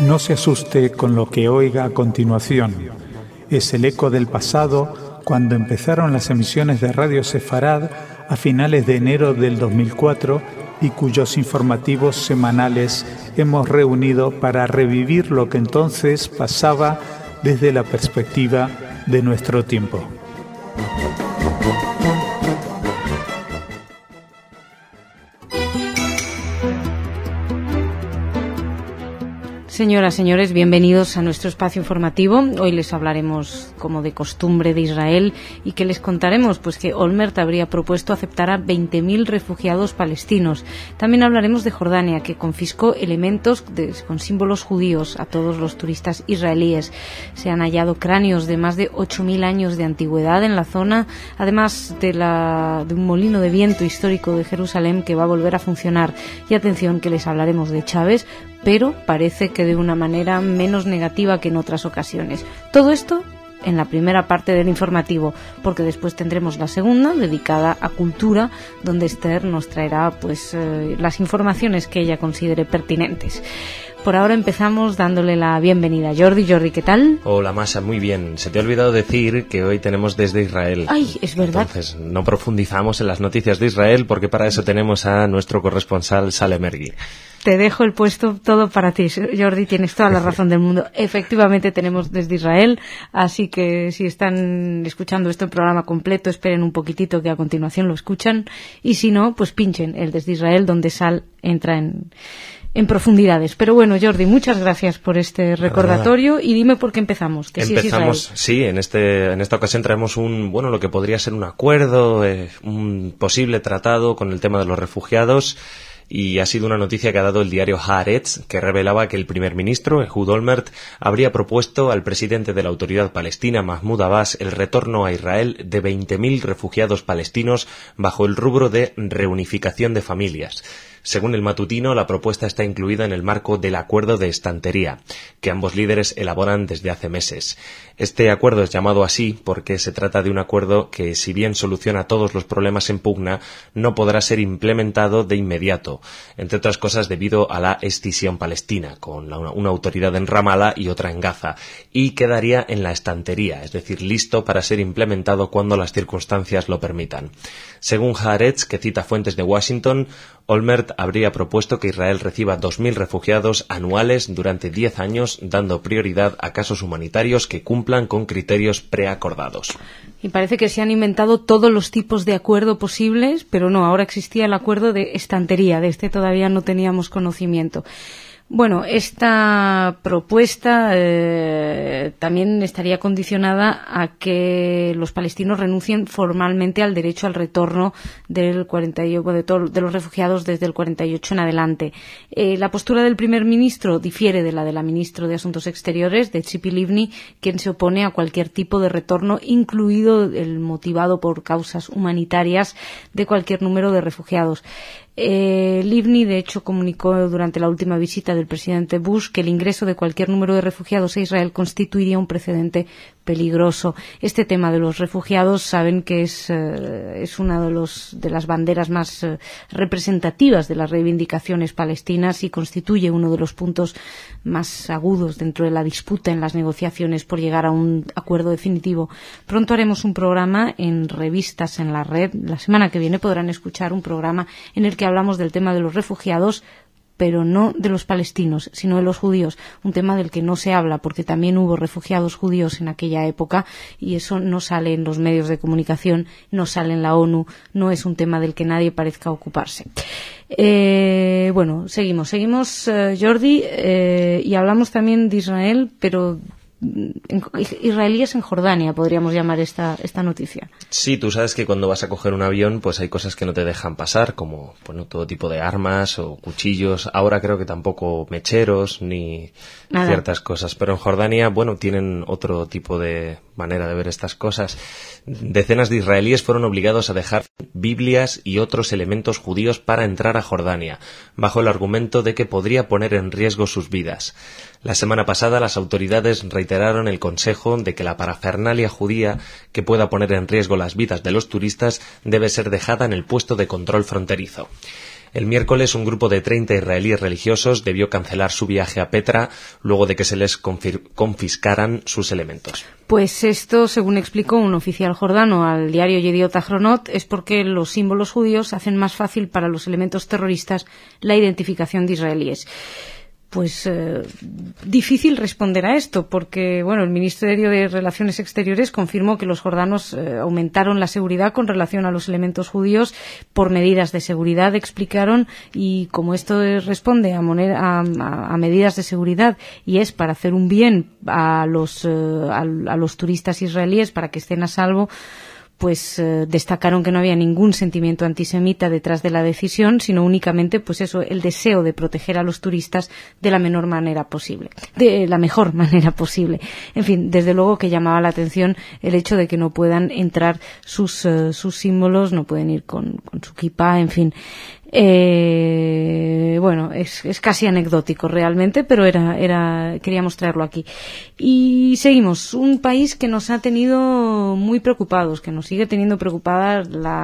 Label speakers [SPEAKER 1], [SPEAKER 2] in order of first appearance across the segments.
[SPEAKER 1] No se asuste con lo que oiga a continuación. Es el eco del pasado cuando empezaron las emisiones de Radio Sefarad a finales de enero del 2004 y cuyos informativos semanales hemos reunido para revivir lo que entonces pasaba desde la perspectiva de nuestro tiempo.
[SPEAKER 2] Señoras, señores, bienvenidos a nuestro espacio informativo. Hoy les hablaremos, como de costumbre, de Israel y que les contaremos pues que Olmert habría propuesto aceptar a 20.000 refugiados palestinos. También hablaremos de Jordania, que confiscó elementos con símbolos judíos a todos los turistas israelíes. Se han hallado cráneos de más de 8.000 años de antigüedad en la zona, además de un molino de viento histórico de Jerusalén que va a volver a funcionar. Y atención, que les hablaremos de Chávez, pero parece que de una manera menos negativa que en otras ocasiones. Todo esto en la primera parte del informativo, porque después tendremos la segunda, dedicada a cultura, donde Esther nos traerá las informaciones que ella considere pertinentes. Por ahora empezamos dándole la bienvenida a Jordi. Jordi, ¿qué tal?
[SPEAKER 3] Hola, Masha, muy bien. Se te ha olvidado decir que hoy tenemos desde Israel.
[SPEAKER 2] Ay, es verdad.
[SPEAKER 3] Entonces, no profundizamos en las noticias de Israel porque para eso tenemos a nuestro corresponsal, Saleh Mergui.
[SPEAKER 2] Te dejo el puesto todo para ti, Jordi, tienes toda la razón del mundo. Efectivamente tenemos desde Israel, así que si están escuchando este programa completo, esperen un poquitito que a continuación lo escuchan, y si no, pues pinchen el desde Israel, donde Sal entra en profundidades. Pero bueno, Jordi, muchas gracias por este recordatorio y dime por qué empezamos. Que
[SPEAKER 3] empezamos, sí, en esta ocasión traemos lo que podría ser un acuerdo, un posible tratado con el tema de los refugiados. Y ha sido una noticia que ha dado el diario Haaretz, que revelaba que el primer ministro, Ehud Olmert, habría propuesto al presidente de la autoridad palestina, Mahmoud Abbas, el retorno a Israel de 20.000 refugiados palestinos bajo el rubro de reunificación de familias. Según el matutino, la propuesta está incluida en el marco del acuerdo de estantería, que ambos líderes elaboran desde hace meses. Este acuerdo es llamado así porque se trata de un acuerdo que, si bien soluciona todos los problemas en pugna, no podrá ser implementado de inmediato, entre otras cosas debido a la escisión palestina, con una autoridad en Ramallah y otra en Gaza, y quedaría en la estantería, es decir, listo para ser implementado cuando las circunstancias lo permitan. Según Haaretz, que cita fuentes de Washington, Olmert habría propuesto que Israel reciba 2.000 refugiados anuales durante 10 años, dando prioridad a casos humanitarios que cumplan con criterios preacordados.
[SPEAKER 2] Y parece que se han inventado todos los tipos de acuerdo posibles, pero no, ahora existía el acuerdo de estantería, de este todavía no teníamos conocimiento. Bueno, esta propuesta también estaría condicionada a que los palestinos renuncien formalmente al derecho al retorno de los refugiados desde el 48 en adelante. La postura del primer ministro difiere de la ministra de Asuntos Exteriores, de Tzipi Livni, quien se opone a cualquier tipo de retorno, incluido el motivado por causas humanitarias de cualquier número de refugiados. Livni, de hecho, comunicó durante la última visita del presidente Bush que el ingreso de cualquier número de refugiados a Israel constituiría un precedente peligroso. Este tema de los refugiados saben que es una de las banderas más representativas de las reivindicaciones palestinas y constituye uno de los puntos más agudos dentro de la disputa en las negociaciones por llegar a un acuerdo definitivo. Pronto haremos un programa en revistas en la red. La semana que viene podrán escuchar un programa en el que hablamos del tema de los refugiados, pero no de los palestinos, sino de los judíos, un tema del que no se habla porque también hubo refugiados judíos en aquella época y eso no sale en los medios de comunicación, no sale en la ONU, no es un tema del que nadie parezca ocuparse. Seguimos, Jordi, y hablamos también de Israel, pero israelíes en Jordania, podríamos llamar esta noticia.
[SPEAKER 3] Sí, tú sabes que cuando vas a coger un avión, pues hay cosas que no te dejan pasar, como todo tipo de armas o cuchillos. Ahora creo que tampoco mecheros ni nada. Ciertas cosas. Pero en Jordania, tienen otro tipo de manera de ver estas cosas. Decenas de israelíes fueron obligados a dejar Biblias y otros elementos judíos para entrar a Jordania, bajo el argumento de que podría poner en riesgo sus vidas. La semana pasada las autoridades reiteraron el consejo de que la parafernalia judía que pueda poner en riesgo las vidas de los turistas debe ser dejada en el puesto de control fronterizo. El miércoles un grupo de 30 israelíes religiosos debió cancelar su viaje a Petra luego de que se les confiscaran sus elementos.
[SPEAKER 2] Pues esto, según explicó un oficial jordano al diario Yediot Ahronot, es porque los símbolos judíos hacen más fácil para los elementos terroristas la identificación de israelíes. Pues difícil responder a esto, porque bueno, el Ministerio de Relaciones Exteriores confirmó que los jordanos aumentaron la seguridad con relación a los elementos judíos por medidas de seguridad, explicaron, y como esto responde a medidas de seguridad y es para hacer un bien a los turistas israelíes para que estén a salvo, pues destacaron que no había ningún sentimiento antisemita detrás de la decisión, sino únicamente, pues eso, el deseo de proteger a los turistas de la mejor manera posible. En fin, desde luego que llamaba la atención el hecho de que no puedan entrar sus símbolos, no pueden ir con su kipá, en fin. Bueno, es casi anecdótico realmente, pero queríamos traerlo aquí. Y seguimos. Un país que nos ha tenido muy preocupados, que nos sigue teniendo preocupada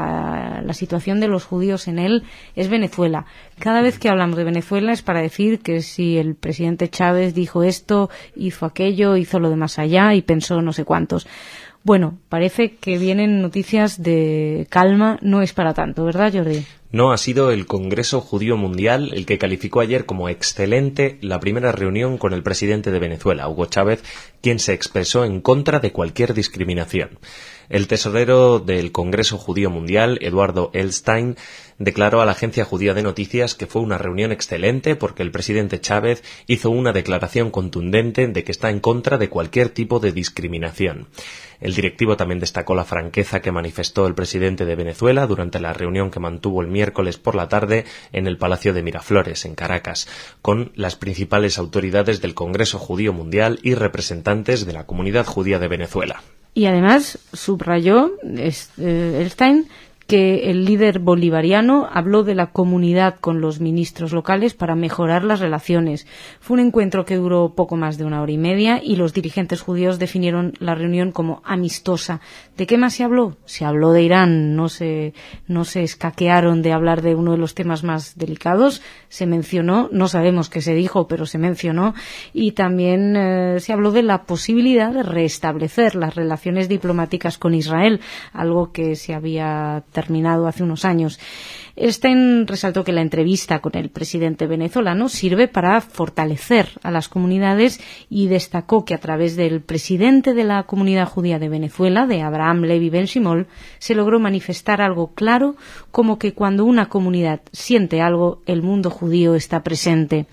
[SPEAKER 2] la situación de los judíos en él, es Venezuela. Cada vez que hablamos de Venezuela es para decir que si el presidente Chávez dijo esto, hizo aquello, hizo lo de más allá y pensó no sé cuántos. Bueno, parece que vienen noticias de calma, no es para tanto, ¿verdad, Jordi?
[SPEAKER 3] No, ha sido el Congreso Judío Mundial el que calificó ayer como excelente la primera reunión con el presidente de Venezuela, Hugo Chávez, quien se expresó en contra de cualquier discriminación. El tesorero del Congreso Judío Mundial, Eduardo Elstein, declaró a la agencia judía de noticias que fue una reunión excelente porque el presidente Chávez hizo una declaración contundente de que está en contra de cualquier tipo de discriminación. El directivo también destacó la franqueza que manifestó el presidente de Venezuela durante la reunión que mantuvo el miércoles por la tarde en el Palacio de Miraflores, en Caracas, con las principales autoridades del Congreso Judío Mundial y representantes de la comunidad judía de Venezuela.
[SPEAKER 2] Y además subrayó Elstein que el líder bolivariano habló de la comunidad con los ministros locales para mejorar las relaciones. Fue un encuentro que duró poco más de 1 hora y media y los dirigentes judíos definieron la reunión como amistosa. ¿De qué más se habló? Se habló de Irán, no se escaquearon de hablar de uno de los temas más delicados. Se mencionó, no sabemos qué se dijo, pero se mencionó, y también se habló de la posibilidad de restablecer las relaciones diplomáticas con Israel, algo que se había terminado hace unos años. Elstein resaltó que la entrevista con el presidente venezolano sirve para fortalecer a las comunidades y destacó que a través del presidente de la comunidad judía de Venezuela, de Abraham Levi Ben-Shimol, se logró manifestar algo claro, como que cuando una comunidad siente algo, el mundo judío está presente.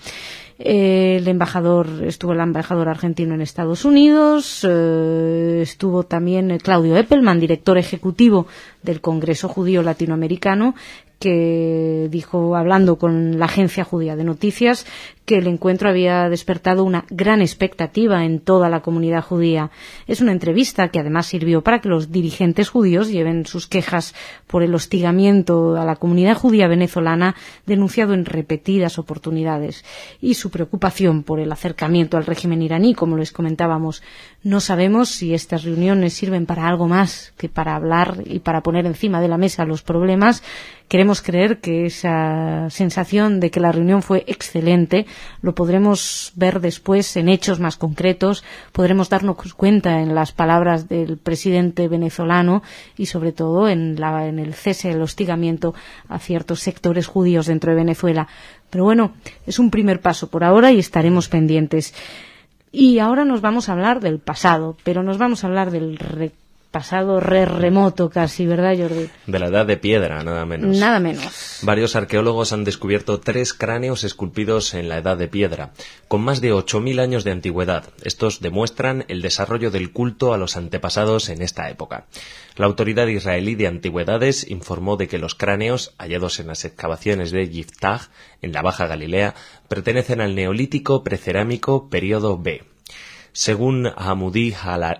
[SPEAKER 2] Estuvo el embajador argentino en Estados Unidos, estuvo también Claudio Eppelman, director ejecutivo del Congreso Judío Latinoamericano, que dijo, hablando con la agencia judía de noticias, que el encuentro había despertado una gran expectativa en toda la comunidad judía. Es una entrevista que además sirvió para que los dirigentes judíos lleven sus quejas por el hostigamiento a la comunidad judía venezolana denunciado en repetidas oportunidades y su preocupación por el acercamiento al régimen iraní, como les comentábamos. No sabemos si estas reuniones sirven para algo más que para hablar y para poner encima de la mesa los problemas. Queremos creer que esa sensación de que la reunión fue excelente lo podremos ver después en hechos más concretos, podremos darnos cuenta en las palabras del presidente venezolano y sobre todo en el cese del hostigamiento a ciertos sectores judíos dentro de Venezuela. Pero bueno, es un primer paso por ahora y estaremos pendientes. Y ahora nos vamos a hablar del pasado, pero nos vamos a hablar del pasado remoto casi, ¿verdad, Jordi?
[SPEAKER 3] De la Edad de Piedra, nada menos.
[SPEAKER 2] Nada menos.
[SPEAKER 3] Varios arqueólogos han descubierto 3 cráneos esculpidos en la Edad de Piedra, con más de 8.000 años de antigüedad. Estos demuestran el desarrollo del culto a los antepasados en esta época. La autoridad israelí de antigüedades informó de que los cráneos, hallados en las excavaciones de Yiftach, en la Baja Galilea, pertenecen al Neolítico Precerámico Período B. Según Hamoudi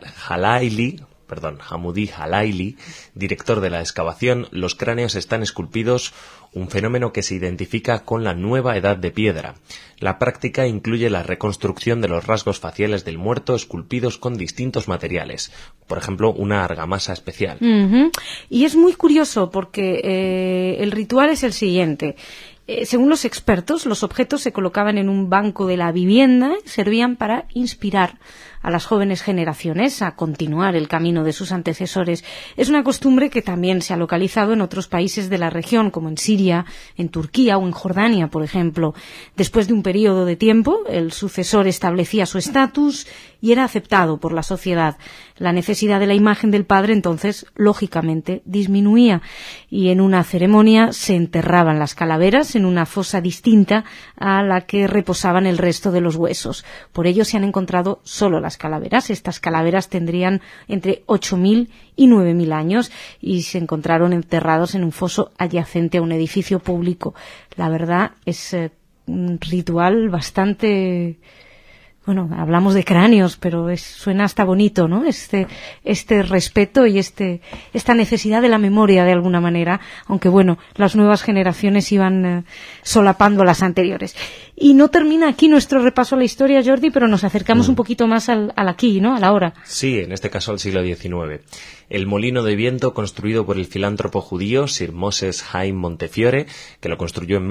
[SPEAKER 3] Halaili, director de la excavación, los cráneos están esculpidos, un fenómeno que se identifica con la nueva edad de piedra. La práctica incluye la reconstrucción de los rasgos faciales del muerto esculpidos con distintos materiales, por ejemplo, una argamasa especial.
[SPEAKER 2] Y es muy curioso porque el ritual es el siguiente. Según los expertos, los objetos se colocaban en un banco de la vivienda y servían para inspirar a las jóvenes generaciones a continuar el camino de sus antecesores. Es una costumbre que también se ha localizado en otros países de la región, como en Siria, en Turquía o en Jordania, por ejemplo. Después de un periodo de tiempo, el sucesor establecía su estatus y era aceptado por la sociedad. La necesidad de la imagen del padre, entonces, lógicamente, disminuía. Y en una ceremonia se enterraban las calaveras en una fosa distinta a la que reposaban el resto de los huesos. Por ello se han encontrado solo las calaveras. Estas calaveras tendrían entre 8.000 y 9.000 años y se encontraron enterrados en un foso adyacente a un edificio público. La verdad es un ritual bastante... Bueno, hablamos de cráneos, pero suena hasta bonito, ¿no? Este respeto y esta necesidad de la memoria, de alguna manera, aunque bueno, las nuevas generaciones iban solapando las anteriores. Y no termina aquí nuestro repaso a la historia, Jordi, pero nos acercamos un poquito más al aquí, ¿no? A la hora.
[SPEAKER 3] Sí, en este caso al siglo XIX. El molino de viento construido por el filántropo judío Sir Moses Haim Montefiore, que lo construyó en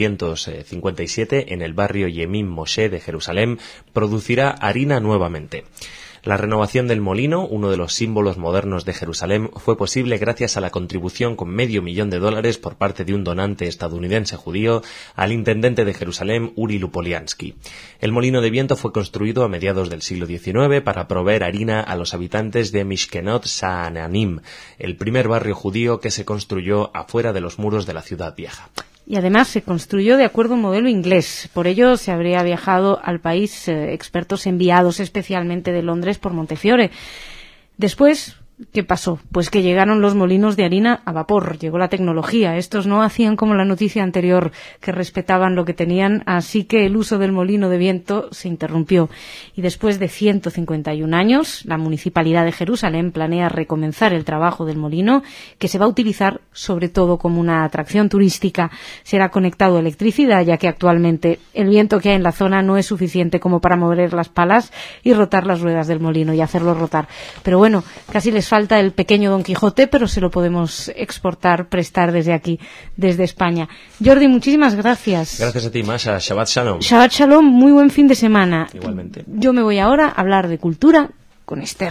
[SPEAKER 3] 1857 en el barrio Yemim Moshe de Jerusalén, producirá harina nuevamente. La renovación del molino, uno de los símbolos modernos de Jerusalén, fue posible gracias a la contribución con $500,000 por parte de un donante estadounidense judío al intendente de Jerusalén, Uri Lupoliansky. El molino de viento fue construido a mediados del siglo XIX para proveer harina a los habitantes de Mishkenot Sha'ananim, el primer barrio judío que se construyó afuera de los muros de la ciudad vieja.
[SPEAKER 2] Y además se construyó de acuerdo a un modelo inglés. Por ello se habría viajado al país expertos enviados especialmente de Londres por Montefiore. Después, ¿qué pasó? Pues que llegaron los molinos de harina a vapor, llegó la tecnología. Estos no hacían como la noticia anterior, que respetaban lo que tenían, así que el uso del molino de viento se interrumpió. Y después de 151 años, la Municipalidad de Jerusalén planea recomenzar el trabajo del molino, que se va a utilizar sobre todo como una atracción turística. Será conectado a electricidad, ya que actualmente el viento que hay en la zona no es suficiente como para mover las palas y rotar las ruedas del molino y hacerlo rotar. Pero bueno, casi les falta el pequeño Don Quijote, pero se lo podemos prestar desde aquí, desde España. Jordi, muchísimas gracias.
[SPEAKER 3] Gracias a ti, Masha. Shabbat Shalom.
[SPEAKER 2] Shabbat Shalom, muy buen fin de semana.
[SPEAKER 3] Igualmente.
[SPEAKER 2] Yo me voy ahora a hablar de cultura con Esther.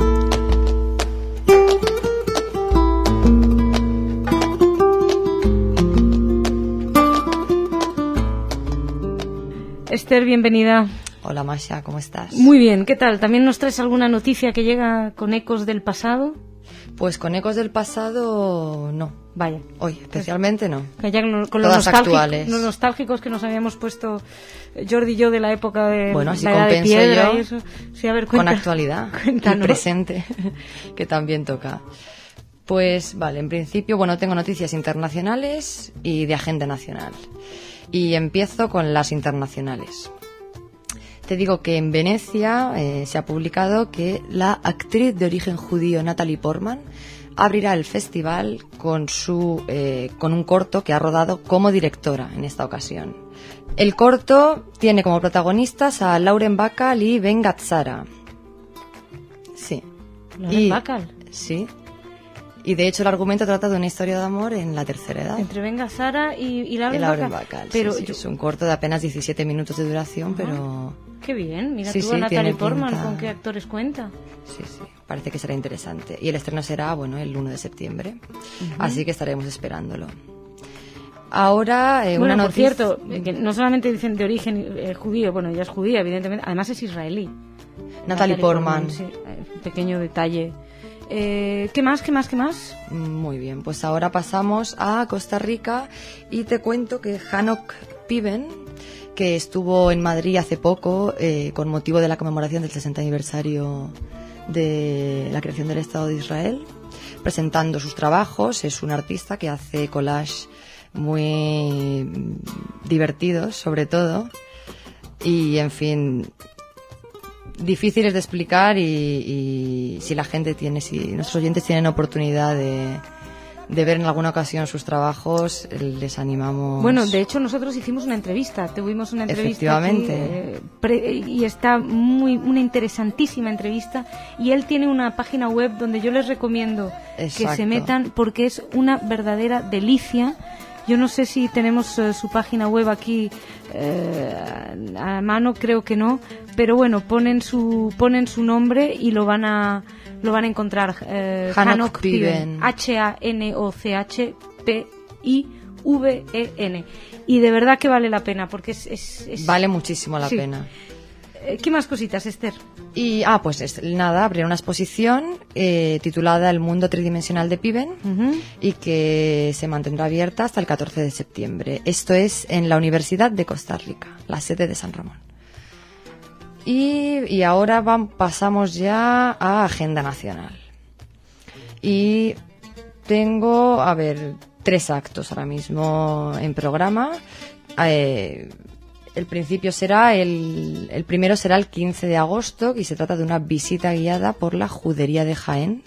[SPEAKER 2] Esther, bienvenida.
[SPEAKER 4] Hola Masha, ¿cómo estás?
[SPEAKER 2] Muy bien, ¿qué tal? ¿También nos traes alguna noticia que llega con ecos del pasado?
[SPEAKER 4] Pues con ecos del pasado, no.
[SPEAKER 2] Vaya.
[SPEAKER 4] Hoy, especialmente no.
[SPEAKER 2] Que ya con
[SPEAKER 4] todas actuales.
[SPEAKER 2] Los nostálgicos que nos habíamos puesto Jordi y yo de la época de
[SPEAKER 4] bueno, así
[SPEAKER 2] la edad de piedra y eso. Sí, a ver,
[SPEAKER 4] con actualidad
[SPEAKER 2] cuéntanos.
[SPEAKER 4] Y presente, que también toca. Pues vale, en principio, bueno, tengo noticias internacionales y de agenda nacional. Y empiezo con las internacionales. Te digo que en Venecia se ha publicado que la actriz de origen judío Natalie Portman abrirá el festival con un corto que ha rodado como directora en esta ocasión. El corto tiene como protagonistas a Lauren Bacall y Ben Gazzara. Sí.
[SPEAKER 2] ¿Lauren Bacall?
[SPEAKER 4] Sí. Y de hecho el argumento trata de una historia de amor en la tercera edad.
[SPEAKER 2] Entre Ben Gazzara y Lauren Bacall.
[SPEAKER 4] Pero sí, es un corto de apenas 17 minutos de duración, pero...
[SPEAKER 2] Qué bien, mira
[SPEAKER 4] sí,
[SPEAKER 2] tú a Natalie Portman,
[SPEAKER 4] pinta...
[SPEAKER 2] ¿con qué actores cuenta?
[SPEAKER 4] Sí, parece que será interesante. Y el estreno será, bueno, el 1 de septiembre. Así que estaremos esperándolo. Ahora,
[SPEAKER 2] una noticia...
[SPEAKER 4] por
[SPEAKER 2] cierto, que no solamente dicen de origen judío, bueno, ella es judía, evidentemente, además es israelí.
[SPEAKER 4] Natalie Portman.
[SPEAKER 2] Sí, pequeño detalle. ¿Qué más?
[SPEAKER 4] Muy bien, pues ahora pasamos a Costa Rica y te cuento que Hanok Piven, que estuvo en Madrid hace poco con motivo de la conmemoración del 60 aniversario de la creación del Estado de Israel, presentando sus trabajos. Es un artista que hace collage muy divertidos, sobre todo, y en fin, difíciles de explicar, y si nuestros oyentes tienen oportunidad de ver en alguna ocasión sus trabajos, les animamos.
[SPEAKER 2] Bueno, de hecho nosotros hicimos una entrevista, tuvimos una entrevista
[SPEAKER 4] efectivamente
[SPEAKER 2] aquí, y está una interesantísima entrevista, y él tiene una página web donde yo les recomiendo que se metan, porque es una verdadera delicia Yo no sé si tenemos su página web aquí a mano, creo que no, pero bueno, ponen su nombre y lo van a encontrar.
[SPEAKER 4] Hanoch Piven.
[SPEAKER 2] HANOCHPIVEN. Y de verdad que vale la pena, porque es
[SPEAKER 4] vale muchísimo la pena.
[SPEAKER 2] ¿Qué más cositas, Esther?
[SPEAKER 4] Y pues nada, abrieron una exposición titulada El mundo tridimensional de Piven, y que se mantendrá abierta hasta el 14 de septiembre. Esto es en la Universidad de Costa Rica, la sede de San Ramón. Y ahora pasamos ya a Agenda Nacional. Y tengo, 3 actos ahora mismo en programa. El primero será el 15 de agosto, y se trata de una visita guiada por la Judería de Jaén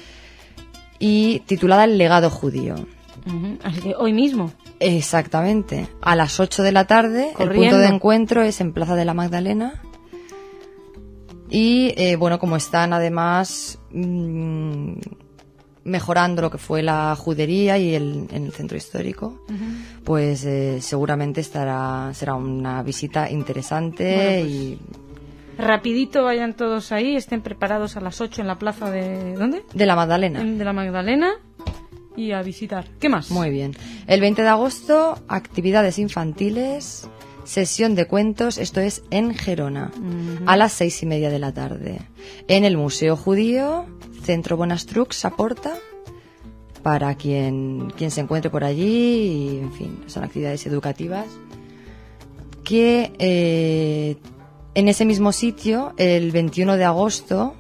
[SPEAKER 4] y titulada El legado judío.
[SPEAKER 2] Así que hoy mismo.
[SPEAKER 4] Exactamente. A las 8 de la tarde,
[SPEAKER 2] Corriendo.
[SPEAKER 4] El punto de encuentro es en Plaza de la Magdalena. Y como están además mejorando lo que fue la judería y en el centro histórico, pues seguramente será una visita interesante.
[SPEAKER 2] Bueno, pues, rapidito vayan todos ahí, estén preparados a las 8 en la plaza de... ¿dónde?
[SPEAKER 4] De la Magdalena.
[SPEAKER 2] De la Magdalena, y a visitar. ¿Qué más?
[SPEAKER 4] Muy bien. El 20 de agosto, actividades infantiles, sesión de cuentos, esto es en Gerona, a las 6:30 de la tarde. En el Museo Judío, Centro Bonastruc, Saporta, para quien se encuentre por allí, y en fin, son actividades educativas que en ese mismo sitio, el 21 de agosto,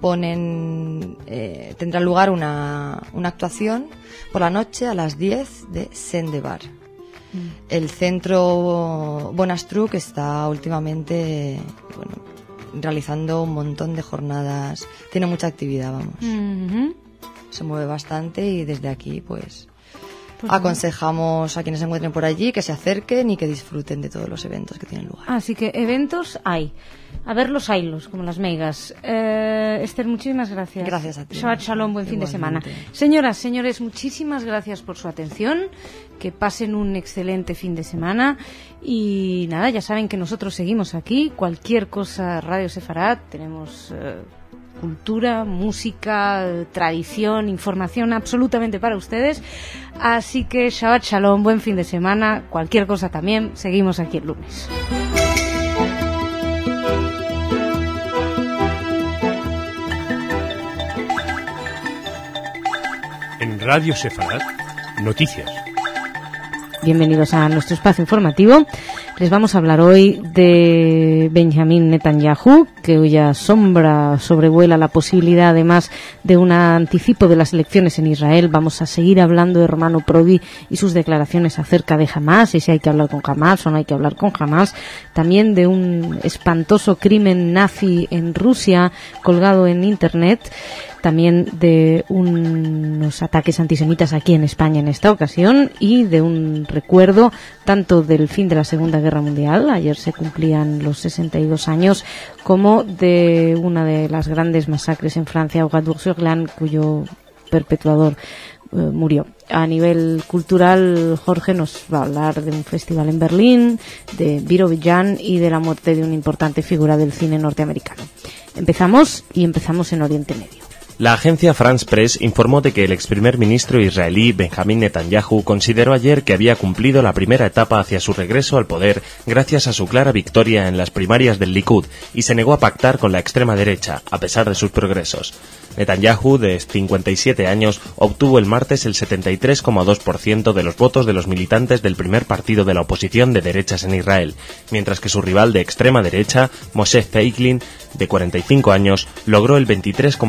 [SPEAKER 4] tendrá lugar una actuación por la noche a las 10 de Sendebar. El Centro Bonastruc está últimamente realizando un montón de jornadas, tiene mucha actividad, se mueve bastante, y desde aquí pues aconsejamos a quienes se encuentren por allí que se acerquen y que disfruten de todos los eventos que tienen lugar.
[SPEAKER 2] Así que eventos hay. A ver los haylos, como las meigas. Esther, muchísimas gracias.
[SPEAKER 4] Gracias a ti.
[SPEAKER 2] Shabbat Shalom, buen fin de semana.
[SPEAKER 4] Igualmente.
[SPEAKER 2] Señoras, señores, muchísimas gracias por su atención. Que pasen un excelente fin de semana. Y nada, ya saben que nosotros seguimos aquí. Cualquier cosa, Radio Sefarad, tenemos cultura, música, tradición, información absolutamente para ustedes. Así que Shabbat Shalom, buen fin de semana. Cualquier cosa también, seguimos aquí el lunes.
[SPEAKER 5] En Radio Sefarad, noticias.
[SPEAKER 2] Bienvenidos a nuestro espacio informativo. Les vamos a hablar hoy de Benjamin Netanyahu, cuya sombra sobrevuela la posibilidad, además, de un anticipo de las elecciones en Israel. Vamos a seguir hablando de Romano Prodi y sus declaraciones acerca de Hamas, y si hay que hablar con Hamas o no hay que hablar con Hamas. También de un espantoso crimen nazi en Rusia colgado en Internet. También de unos ataques antisemitas aquí en España en esta ocasión, y de un recuerdo tanto del fin de la Segunda Guerra Mundial, ayer se cumplían los 62 años, como de una de las grandes masacres en Francia, Oradour-sur-Glane, cuyo perpetuador murió. A nivel cultural, Jorge nos va a hablar de un festival en Berlín, de Birobidzhan y de la muerte de una importante figura del cine norteamericano. Empezamos en Oriente Medio.
[SPEAKER 3] La agencia France Press informó de que el ex primer ministro israelí Benjamin Netanyahu consideró ayer que había cumplido la primera etapa hacia su regreso al poder gracias a su clara victoria en las primarias del Likud, y se negó a pactar con la extrema derecha, a pesar de sus progresos. Netanyahu, de 57 años, obtuvo el martes el 73,2% de los votos de los militantes del primer partido de la oposición de derechas en Israel, mientras que su rival de extrema derecha, Moshe Feiglin, de 45 años, logró el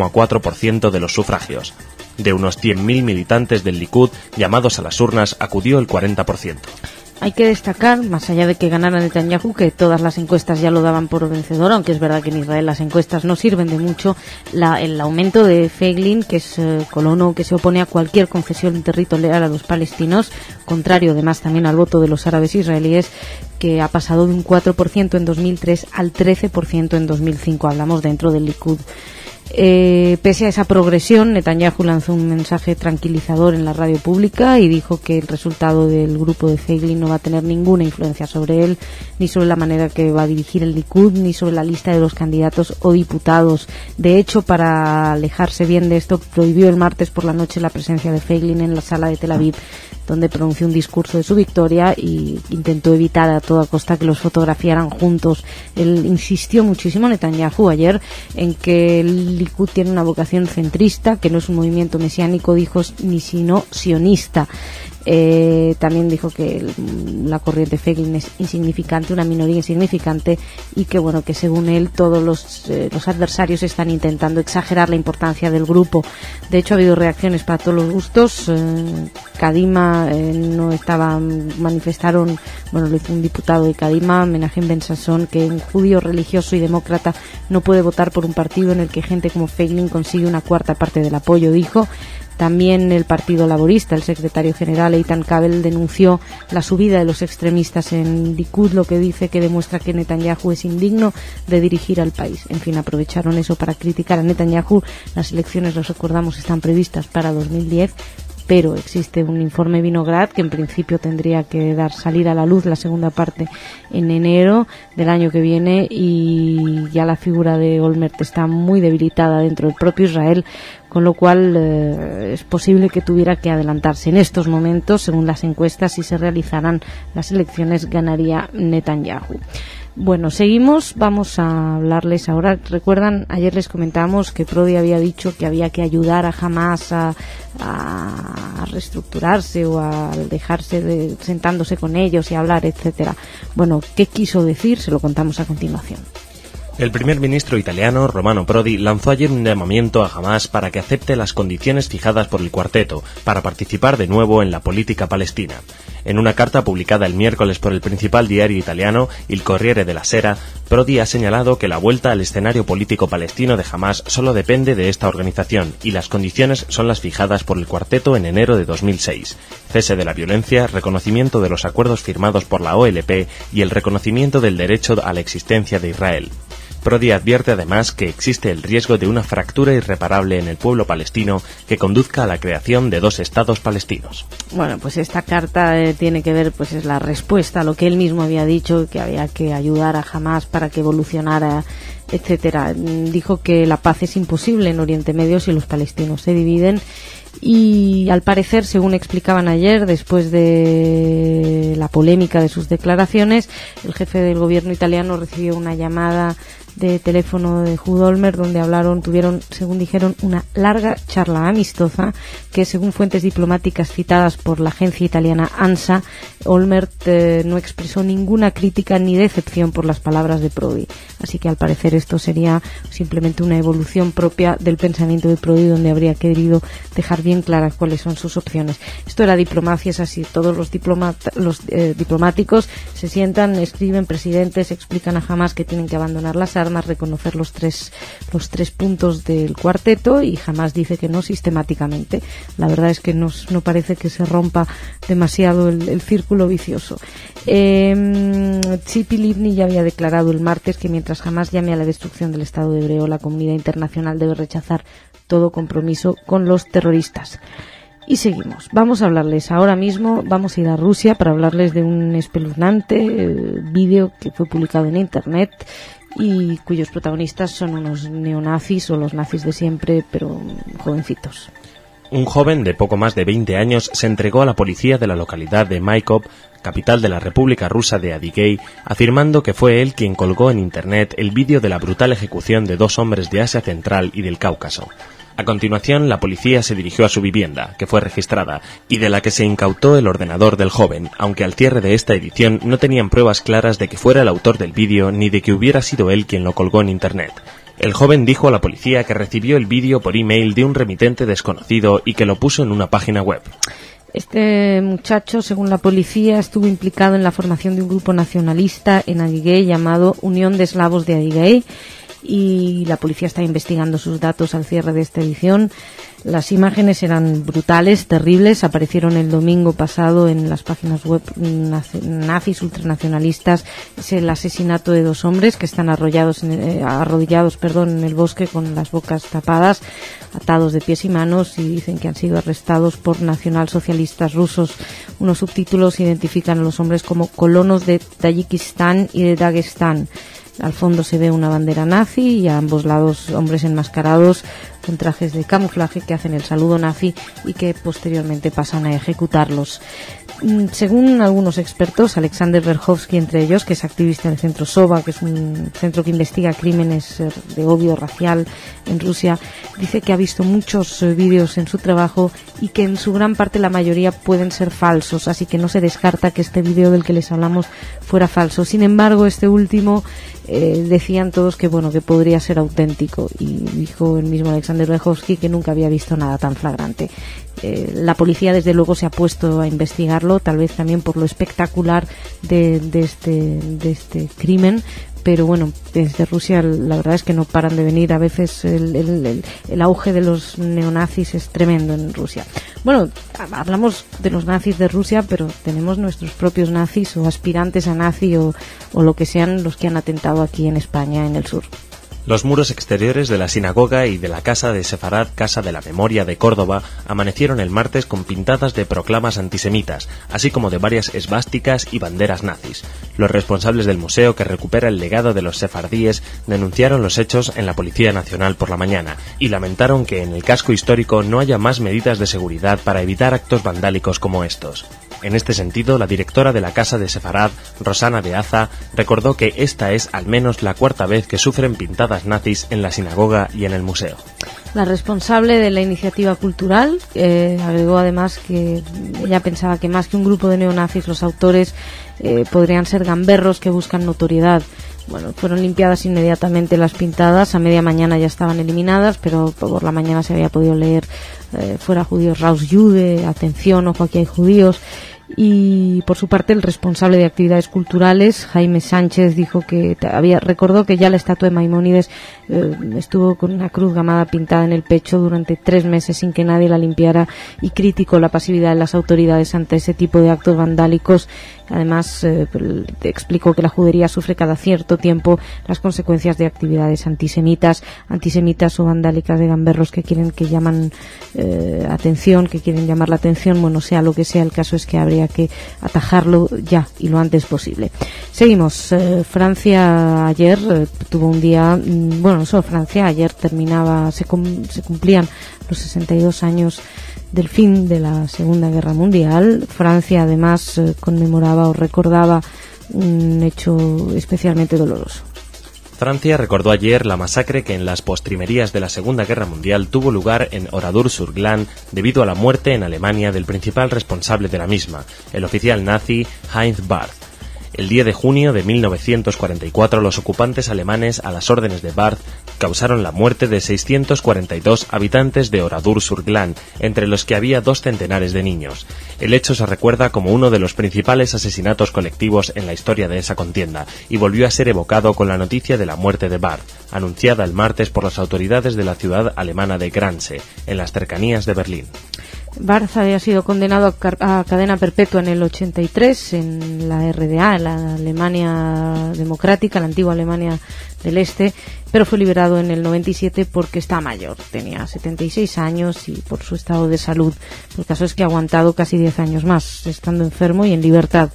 [SPEAKER 3] 23,4% de los sufragios. De unos 100.000 militantes del Likud llamados a las urnas, acudió el 40%.
[SPEAKER 2] Hay que destacar, más allá de que ganara Netanyahu, que todas las encuestas ya lo daban por vencedor, aunque es verdad que en Israel las encuestas no sirven de mucho, el aumento de Feiglin, que es colono que se opone a cualquier concesión territorial a los palestinos, contrario además también al voto de los árabes israelíes, que ha pasado de un 4% en 2003 al 13% en 2005, hablamos dentro del Likud. Pese a esa progresión, Netanyahu lanzó un mensaje tranquilizador en la radio pública y dijo que el resultado del grupo de Feiglin no va a tener ninguna influencia sobre él, ni sobre la manera que va a dirigir el Likud, ni sobre la lista de los candidatos o diputados. De hecho, para alejarse bien de esto, prohibió el martes por la noche la presencia de Feiglin en la sala de Tel Aviv, donde pronunció un discurso de su victoria y intentó evitar a toda costa que los fotografiaran juntos. Él insistió muchísimo, Netanyahu, ayer, en que el Likud tiene una vocación centrista, que no es un movimiento mesiánico, dijo, ni sino sionista. También dijo que la corriente Feiglin es insignificante, una minoría insignificante, y que bueno, que según él todos los adversarios están intentando exagerar la importancia del grupo. De hecho, ha habido reacciones para todos los gustos. Kadima no estaba, manifestaron, bueno, lo hizo un diputado de Kadima, Menachem Ben Sasson, que un judío religioso y demócrata no puede votar por un partido en el que gente como Feiglin consigue una cuarta parte del apoyo, dijo. También el Partido Laborista, el secretario general Eitan Kabel, denunció la subida de los extremistas en Likud, lo que dice que demuestra que Netanyahu es indigno de dirigir al país. En fin, aprovecharon eso para criticar a Netanyahu. Las elecciones, los recordamos, están previstas para 2010, pero existe un informe Vinograd que en principio tendría que salir a la luz la segunda parte en enero del año que viene, y ya la figura de Olmert está muy debilitada dentro del propio Israel, con lo cual es posible que tuviera que adelantarse. En estos momentos, según las encuestas, si se realizaran las elecciones, ganaría Netanyahu. Bueno, seguimos, vamos a hablarles ahora. Recuerdan, ayer les comentábamos que Prodi había dicho que había que ayudar a Hamas a reestructurarse o a dejarse sentándose con ellos y hablar, etcétera. Bueno, ¿qué quiso decir? Se lo contamos a continuación.
[SPEAKER 3] El primer ministro italiano, Romano Prodi, lanzó ayer un llamamiento a Hamas para que acepte las condiciones fijadas por el cuarteto para participar de nuevo en la política palestina. En una carta publicada el miércoles por el principal diario italiano, Il Corriere della Sera, Prodi ha señalado que la vuelta al escenario político palestino de Hamas solo depende de esta organización y las condiciones son las fijadas por el cuarteto en enero de 2006. Cese de la violencia, reconocimiento de los acuerdos firmados por la OLP y el reconocimiento del derecho a la existencia de Israel. Prodi advierte además que existe el riesgo de una fractura irreparable en el pueblo palestino que conduzca a la creación de 2 estados palestinos.
[SPEAKER 2] Bueno, pues esta carta tiene que ver, pues es la respuesta a lo que él mismo había dicho, que había que ayudar a Hamas para que evolucionara, etcétera. Dijo que la paz es imposible en Oriente Medio si los palestinos se dividen. Y al parecer, según explicaban ayer, después de la polémica de sus declaraciones, el jefe del gobierno italiano recibió una llamada de teléfono de Ehud Olmert, donde tuvieron, según dijeron, una larga charla amistosa que, según fuentes diplomáticas citadas por la agencia italiana ANSA, Olmert no expresó ninguna crítica ni decepción por las palabras de Prodi. Así que al parecer esto sería simplemente una evolución propia del pensamiento de Prodi, donde habría querido dejar bien claras cuáles son sus opciones. Esto era diplomacia, es así. Todos los diplomáticos se sientan, escriben, presidentes, explican a Hamas que tienen que abandonar las armas, reconocer los tres puntos del cuarteto, y Hamas dice que no sistemáticamente. La verdad es que no parece que se rompa demasiado el círculo vicioso. Tzipi Livni ya había declarado el martes que mientras Hamas llame a la destrucción del Estado hebreo, la comunidad internacional debe rechazar todo compromiso con los terroristas. Y seguimos. Vamos a hablarles ahora mismo, vamos a ir a Rusia para hablarles de un espeluznante vídeo que fue publicado en Internet y cuyos protagonistas son unos neonazis o los nazis de siempre, pero jovencitos.
[SPEAKER 3] Un joven de poco más de 20 años se entregó a la policía de la localidad de Maikop, capital de la República Rusa de Adigey, afirmando que fue él quien colgó en Internet el vídeo de la brutal ejecución de 2 hombres de Asia Central y del Cáucaso. A continuación, la policía se dirigió a su vivienda, que fue registrada, y de la que se incautó el ordenador del joven, aunque al cierre de esta edición no tenían pruebas claras de que fuera el autor del vídeo ni de que hubiera sido él quien lo colgó en Internet. El joven dijo a la policía que recibió el vídeo por email de un remitente desconocido y que lo puso en una página web.
[SPEAKER 2] Este muchacho, según la policía, estuvo implicado en la formación de un grupo nacionalista en Adigey llamado Unión de Eslavos de Adigey, y la policía está investigando sus datos al cierre de esta edición. Las imágenes eran brutales, terribles, aparecieron el domingo pasado en las páginas web nazis ultranacionalistas. Es el asesinato de 2 hombres que están arrodillados en el bosque con las bocas tapadas, atados de pies y manos, y dicen que han sido arrestados por nacionalsocialistas rusos. Unos subtítulos identifican a los hombres como colonos de Tayikistán y de Dagestán. Al fondo se ve una bandera nazi y a ambos lados hombres enmascarados con trajes de camuflaje que hacen el saludo nazi y que posteriormente pasan a ejecutarlos. Según algunos expertos, Alexander Verkhovsky entre ellos, que es activista del centro Sova, que es un centro que investiga crímenes de odio racial en Rusia, dice que ha visto muchos vídeos en su trabajo y que en su gran parte la mayoría pueden ser falsos, así que no se descarta que este vídeo del que les hablamos fuera falso. Sin embargo, este último decían todos que que podría ser auténtico, y dijo el mismo Alexander Verkhovsky que nunca había visto nada tan flagrante. La policía desde luego se ha puesto a investigarlo, tal vez también por lo espectacular de este crimen, pero desde Rusia la verdad es que no paran de venir. A veces el auge de los neonazis es tremendo en Rusia. Hablamos de los nazis de Rusia, pero tenemos nuestros propios nazis o aspirantes a nazi o lo que sean los que han atentado aquí en España, en el sur.
[SPEAKER 3] Los muros exteriores de la sinagoga y de la casa de Sefarad, Casa de la Memoria de Córdoba, amanecieron el martes con pintadas de proclamas antisemitas, así como de varias esvásticas y banderas nazis. Los responsables del museo, que recupera el legado de los sefardíes, denunciaron los hechos en la Policía Nacional por la mañana y lamentaron que en el casco histórico no haya más medidas de seguridad para evitar actos vandálicos como estos. En este sentido, la directora de la Casa de Sefarad, Rosana de Aza, recordó que esta es al menos la 4ª vez que sufren pintadas nazis en la sinagoga y en el museo.
[SPEAKER 2] La responsable de la iniciativa cultural agregó además que ella pensaba que más que un grupo de neonazis, los autores podrían ser gamberros que buscan notoriedad. Fueron limpiadas inmediatamente las pintadas, a media mañana ya estaban eliminadas, pero por la mañana se había podido leer fuera judíos, Raus Jude, atención, ojo, aquí hay judíos. Y por su parte el responsable de actividades culturales, Jaime Sánchez, recordó que ya la estatua de Maimónides estuvo con una cruz gamada pintada en el pecho durante 3 meses sin que nadie la limpiara, y criticó la pasividad de las autoridades ante ese tipo de actos vandálicos. Además, explicó que la judería sufre cada cierto tiempo las consecuencias de actividades antisemitas o vandálicas de gamberros que quieren llamar la atención. Sea lo que sea, el caso es que habría que atajarlo ya y lo antes posible. Seguimos. Francia ayer tuvo un día, no solo Francia, ayer se cumplían los 62 años del fin de la Segunda Guerra Mundial. Francia además conmemoraba o recordaba un hecho especialmente doloroso.
[SPEAKER 3] Francia recordó ayer la masacre que en las postrimerías de la Segunda Guerra Mundial tuvo lugar en Oradour-sur-Glane debido a la muerte en Alemania del principal responsable de la misma, el oficial nazi Heinz Barth. El 10 de junio de 1944, los ocupantes alemanes, a las órdenes de Barth, causaron la muerte de 642 habitantes de Oradour-sur-Glane, entre los que había 2 centenares de niños. El hecho se recuerda como uno de los principales asesinatos colectivos en la historia de esa contienda y volvió a ser evocado con la noticia de la muerte de Barth, anunciada el martes por las autoridades de la ciudad alemana de Granse, en las cercanías de Berlín.
[SPEAKER 2] Barth había sido condenado a cadena perpetua en el 83 en la RDA, en la Alemania democrática, la antigua Alemania del Este, pero fue liberado en el 97 porque está mayor, tenía 76 años y por su estado de salud. El caso es que ha aguantado casi 10 años más, estando enfermo y en libertad.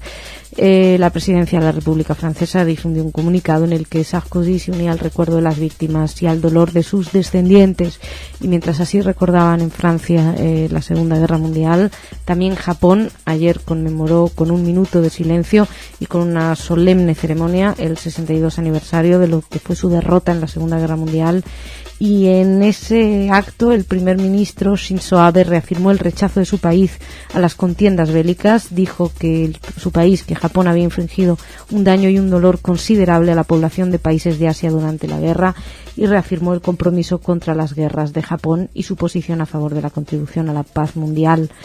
[SPEAKER 2] La presidencia de la República Francesa difundió un comunicado en el que Sarkozy se unía al recuerdo de las víctimas y al dolor de sus descendientes. Y mientras así recordaban en Francia la Segunda Guerra Mundial, también Japón ayer conmemoró con 1 minuto de silencio y con una solemne ceremonia el 62 aniversario de lo que fue su derrota en la Segunda Guerra Mundial. Y en ese acto el primer ministro Shinzo Abe reafirmó el rechazo de su país a las contiendas bélicas, dijo que su país, que Japón, había infligido un daño y un dolor considerable a la población de países de Asia durante la guerra, y reafirmó el compromiso contra las guerras de Japón y su posición a favor de la contribución a la paz mundial.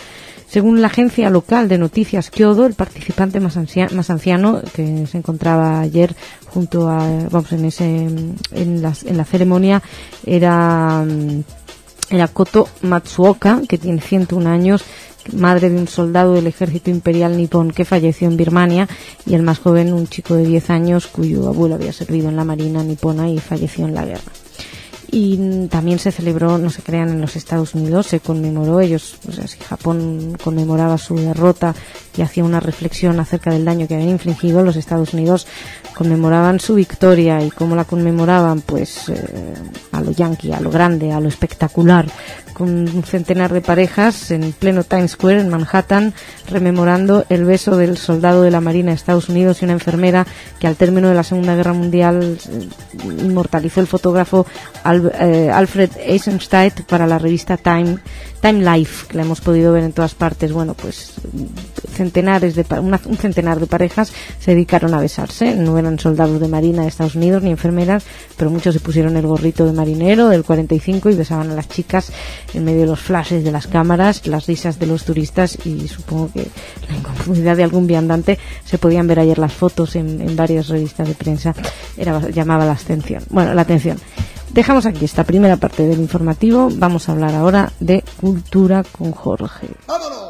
[SPEAKER 2] Según la agencia local de noticias Kyodo, el participante más anciano que se encontraba ayer junto a, en la ceremonia era Koto Matsuoka, que tiene 101 años, madre de un soldado del ejército imperial nipón que falleció en Birmania, y el más joven, un chico de 10 años cuyo abuelo había servido en la marina nipona y falleció en la guerra. Y también se celebró, no se crean, en los Estados Unidos, se conmemoró, si Japón conmemoraba su derrota y hacía una reflexión acerca del daño que habían infligido, los Estados Unidos conmemoraban su victoria. ¿Y cómo la conmemoraban? Pues a lo yankee, a lo grande, a lo espectacular, con un centenar de parejas en pleno Times Square en Manhattan, rememorando el beso del soldado de la Marina de Estados Unidos y una enfermera que al término de la Segunda Guerra Mundial inmortalizó el fotógrafo Alfred Eisenstadt para la revista Time Life, que la hemos podido ver en todas partes. Bueno, pues un centenar de parejas se dedicaron a besarse. No eran soldados de Marina de Estados Unidos ni enfermeras, pero muchos se pusieron el gorrito de marinero del 45 y besaban a las chicas en medio de los flashes de las cámaras, las risas de los turistas y supongo que la incomodidad de algún viandante. Se podían ver ayer las fotos en varias revistas de prensa. Llamaba la atención. Dejamos aquí esta primera parte del informativo. Vamos a hablar ahora de cultura con Jorge. ¡Vámonos!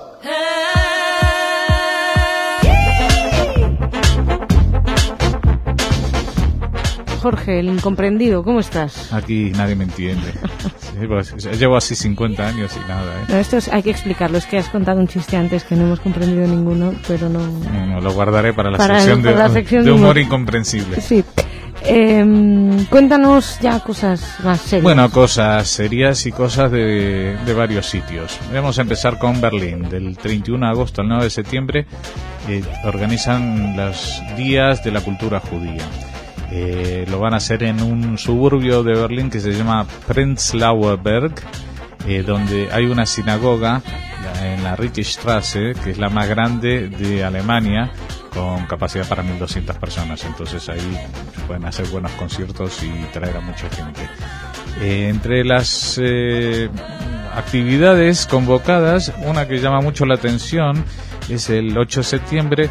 [SPEAKER 2] Jorge, el incomprendido, ¿cómo estás?
[SPEAKER 6] Aquí nadie me entiende. Llevo así 50 años y nada, ¿eh?
[SPEAKER 2] No, esto hay que explicarlo. Es que has contado un chiste antes que no hemos comprendido ninguno, pero no...
[SPEAKER 6] No, lo guardaré para la sección de humor incomprensible.
[SPEAKER 2] Sí. Cuéntanos ya cosas más serias.
[SPEAKER 6] Bueno, cosas serias y cosas de varios sitios. Vamos a empezar con Berlín. Del 31 de agosto al 9 de septiembre organizan los días de la cultura judía. Lo van a hacer en un suburbio de Berlín que se llama Prenzlauer Berg, donde hay una sinagoga en la Richstrasse, que es la más grande de Alemania, con capacidad para 1.200 personas. Entonces ahí se pueden hacer buenos conciertos y traer a mucha gente. Entre las actividades convocadas, una que llama mucho la atención es el 8 de septiembre.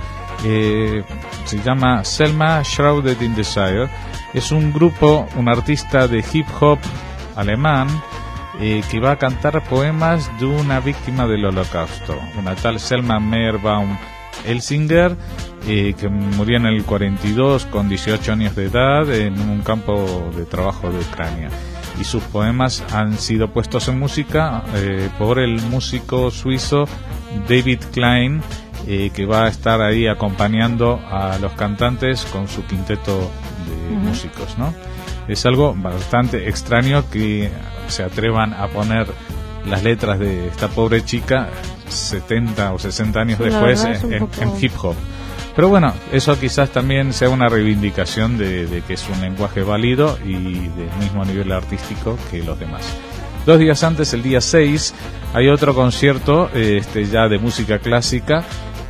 [SPEAKER 6] Se llama Selma Shrouded in Desire. Es un artista de hip hop alemán que va a cantar poemas de una víctima del Holocausto, una tal Selma Meerbaum Elsinger, que murió en el 42 con 18 años de edad en un campo de trabajo de Ucrania. Y sus poemas han sido puestos en música por el músico suizo David Klein, que va a estar ahí acompañando a los cantantes con su quinteto de músicos, ¿no? Es algo bastante extraño que se atrevan a poner las letras de esta pobre chica 70 o 60 años después en hip hop. Pero bueno, eso quizás también sea una reivindicación de que es un lenguaje válido y del mismo nivel artístico que los demás. 2 días antes, el día 6, hay otro concierto ya de música clásica,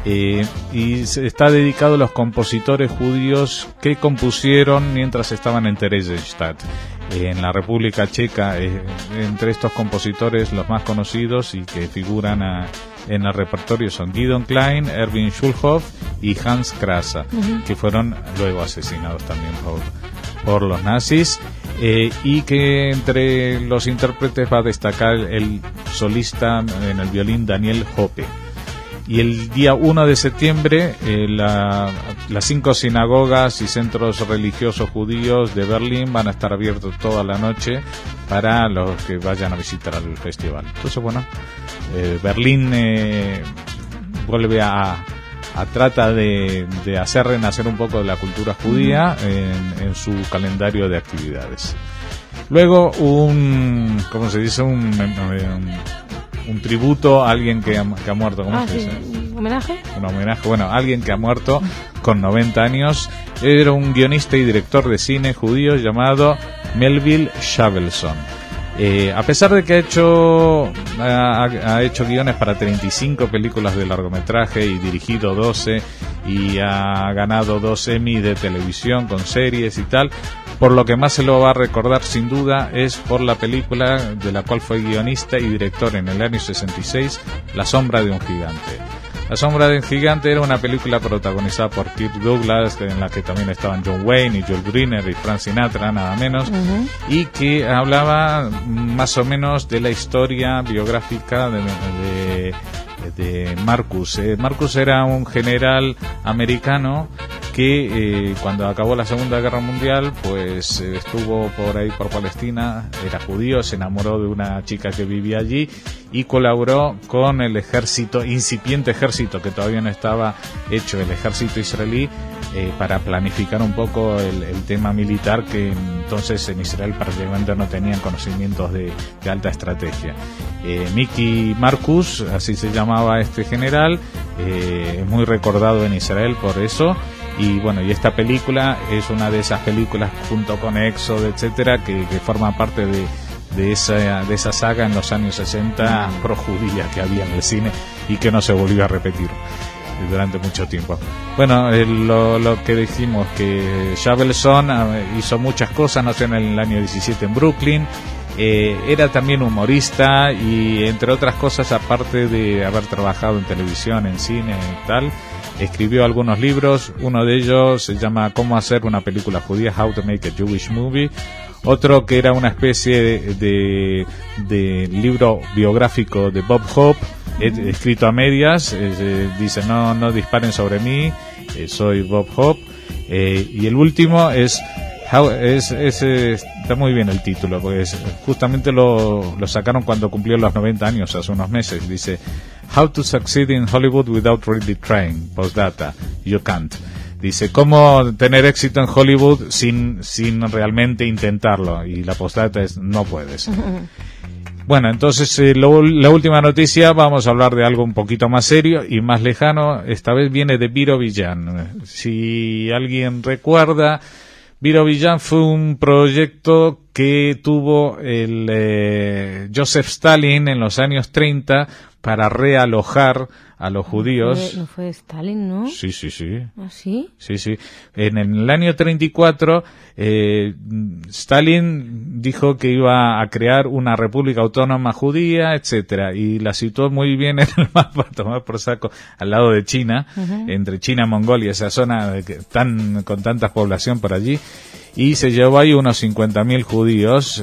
[SPEAKER 6] y está dedicado a los compositores judíos que compusieron mientras estaban en Theresienstadt, en la República Checa. Entre estos compositores, los más conocidos y que figuran en el repertorio son Gideon Klein, Erwin Schulhoff y Hans Krasa, que fueron luego asesinados también por los nazis, y que entre los intérpretes va a destacar el solista en el violín Daniel Hoppe. Y el día 1 de septiembre las 5 sinagogas y centros religiosos judíos de Berlín van a estar abiertos toda la noche para los que vayan a visitar el festival. Entonces, bueno, Berlín vuelve a trata de hacer renacer un poco de la cultura judía en su calendario de actividades. Luego ¿cómo se dice? Un tributo a alguien que ha muerto. ¿Cómo se dice?
[SPEAKER 2] ¿Un homenaje? Un
[SPEAKER 6] homenaje, bueno, alguien que ha muerto con 90 años. Era un guionista y director de cine judío llamado Melville Shavelson. A pesar de que ha hecho guiones para 35 películas de largometraje y dirigido 12 y ha ganado 2 Emmy de televisión con series y tal, por lo que más se lo va a recordar sin duda es por la película de la cual fue guionista y director en el año 66, La sombra de un gigante. La sombra de un gigante era una película protagonizada por Kirk Douglas, en la que también estaban John Wayne y Joel Greener y Frank Sinatra, nada menos, y que hablaba más o menos de la historia biográfica de Marcus. Marcus era un general americano que cuando acabó la Segunda Guerra Mundial pues estuvo por ahí por Palestina, era judío, se enamoró de una chica que vivía allí y colaboró con el ejército, incipiente ejército que todavía no estaba hecho, el ejército israelí, para planificar un poco el tema militar, que entonces en Israel prácticamente no tenían conocimientos de alta estrategia. Mickey Marcus, así se llamaba este general, es muy recordado en Israel por eso. Y bueno, y esta película es una de esas películas junto con Éxodo, etcétera, que forma parte de esa saga en los años 60 pro-judía que había en el cine y que no se volvió a repetir durante mucho tiempo. Bueno, lo que dijimos, que Shavelson hizo muchas cosas, nació en el año 17 en Brooklyn, era también humorista y entre otras cosas, aparte de haber trabajado en televisión, en cine y tal, escribió algunos libros. Uno de ellos se llama Cómo hacer una película judía, How to Make a Jewish Movie. Otro que era una especie de libro biográfico de Bob Hope, escrito a medias, dice no disparen sobre mí, soy Bob Hope. Y el último está muy bien el título, porque justamente lo sacaron cuando cumplió los 90 años, hace unos meses. Dice How to Succeed in Hollywood Without Really Trying, postdata, you can't. Dice, ¿cómo tener éxito en Hollywood sin realmente intentarlo? Y la postdata es, no puedes. Bueno, entonces la última noticia, vamos a hablar de algo un poquito más serio y más lejano. Esta vez viene de Birobidzhan. Si alguien recuerda, Birobidzhan fue un proyecto que tuvo el Joseph Stalin en los años 30 para realojar a los judíos.
[SPEAKER 2] No fue Stalin, ¿no?
[SPEAKER 6] Sí.
[SPEAKER 2] ¿Ah, sí?
[SPEAKER 6] Sí. En el año 34, Stalin dijo que iba a crear una república autónoma judía, etcétera, y la situó muy bien en el mapa, tomar por saco, al lado de China, entre China y Mongolia, esa zona con tanta población por allí, y se llevó ahí unos 50.000 judíos,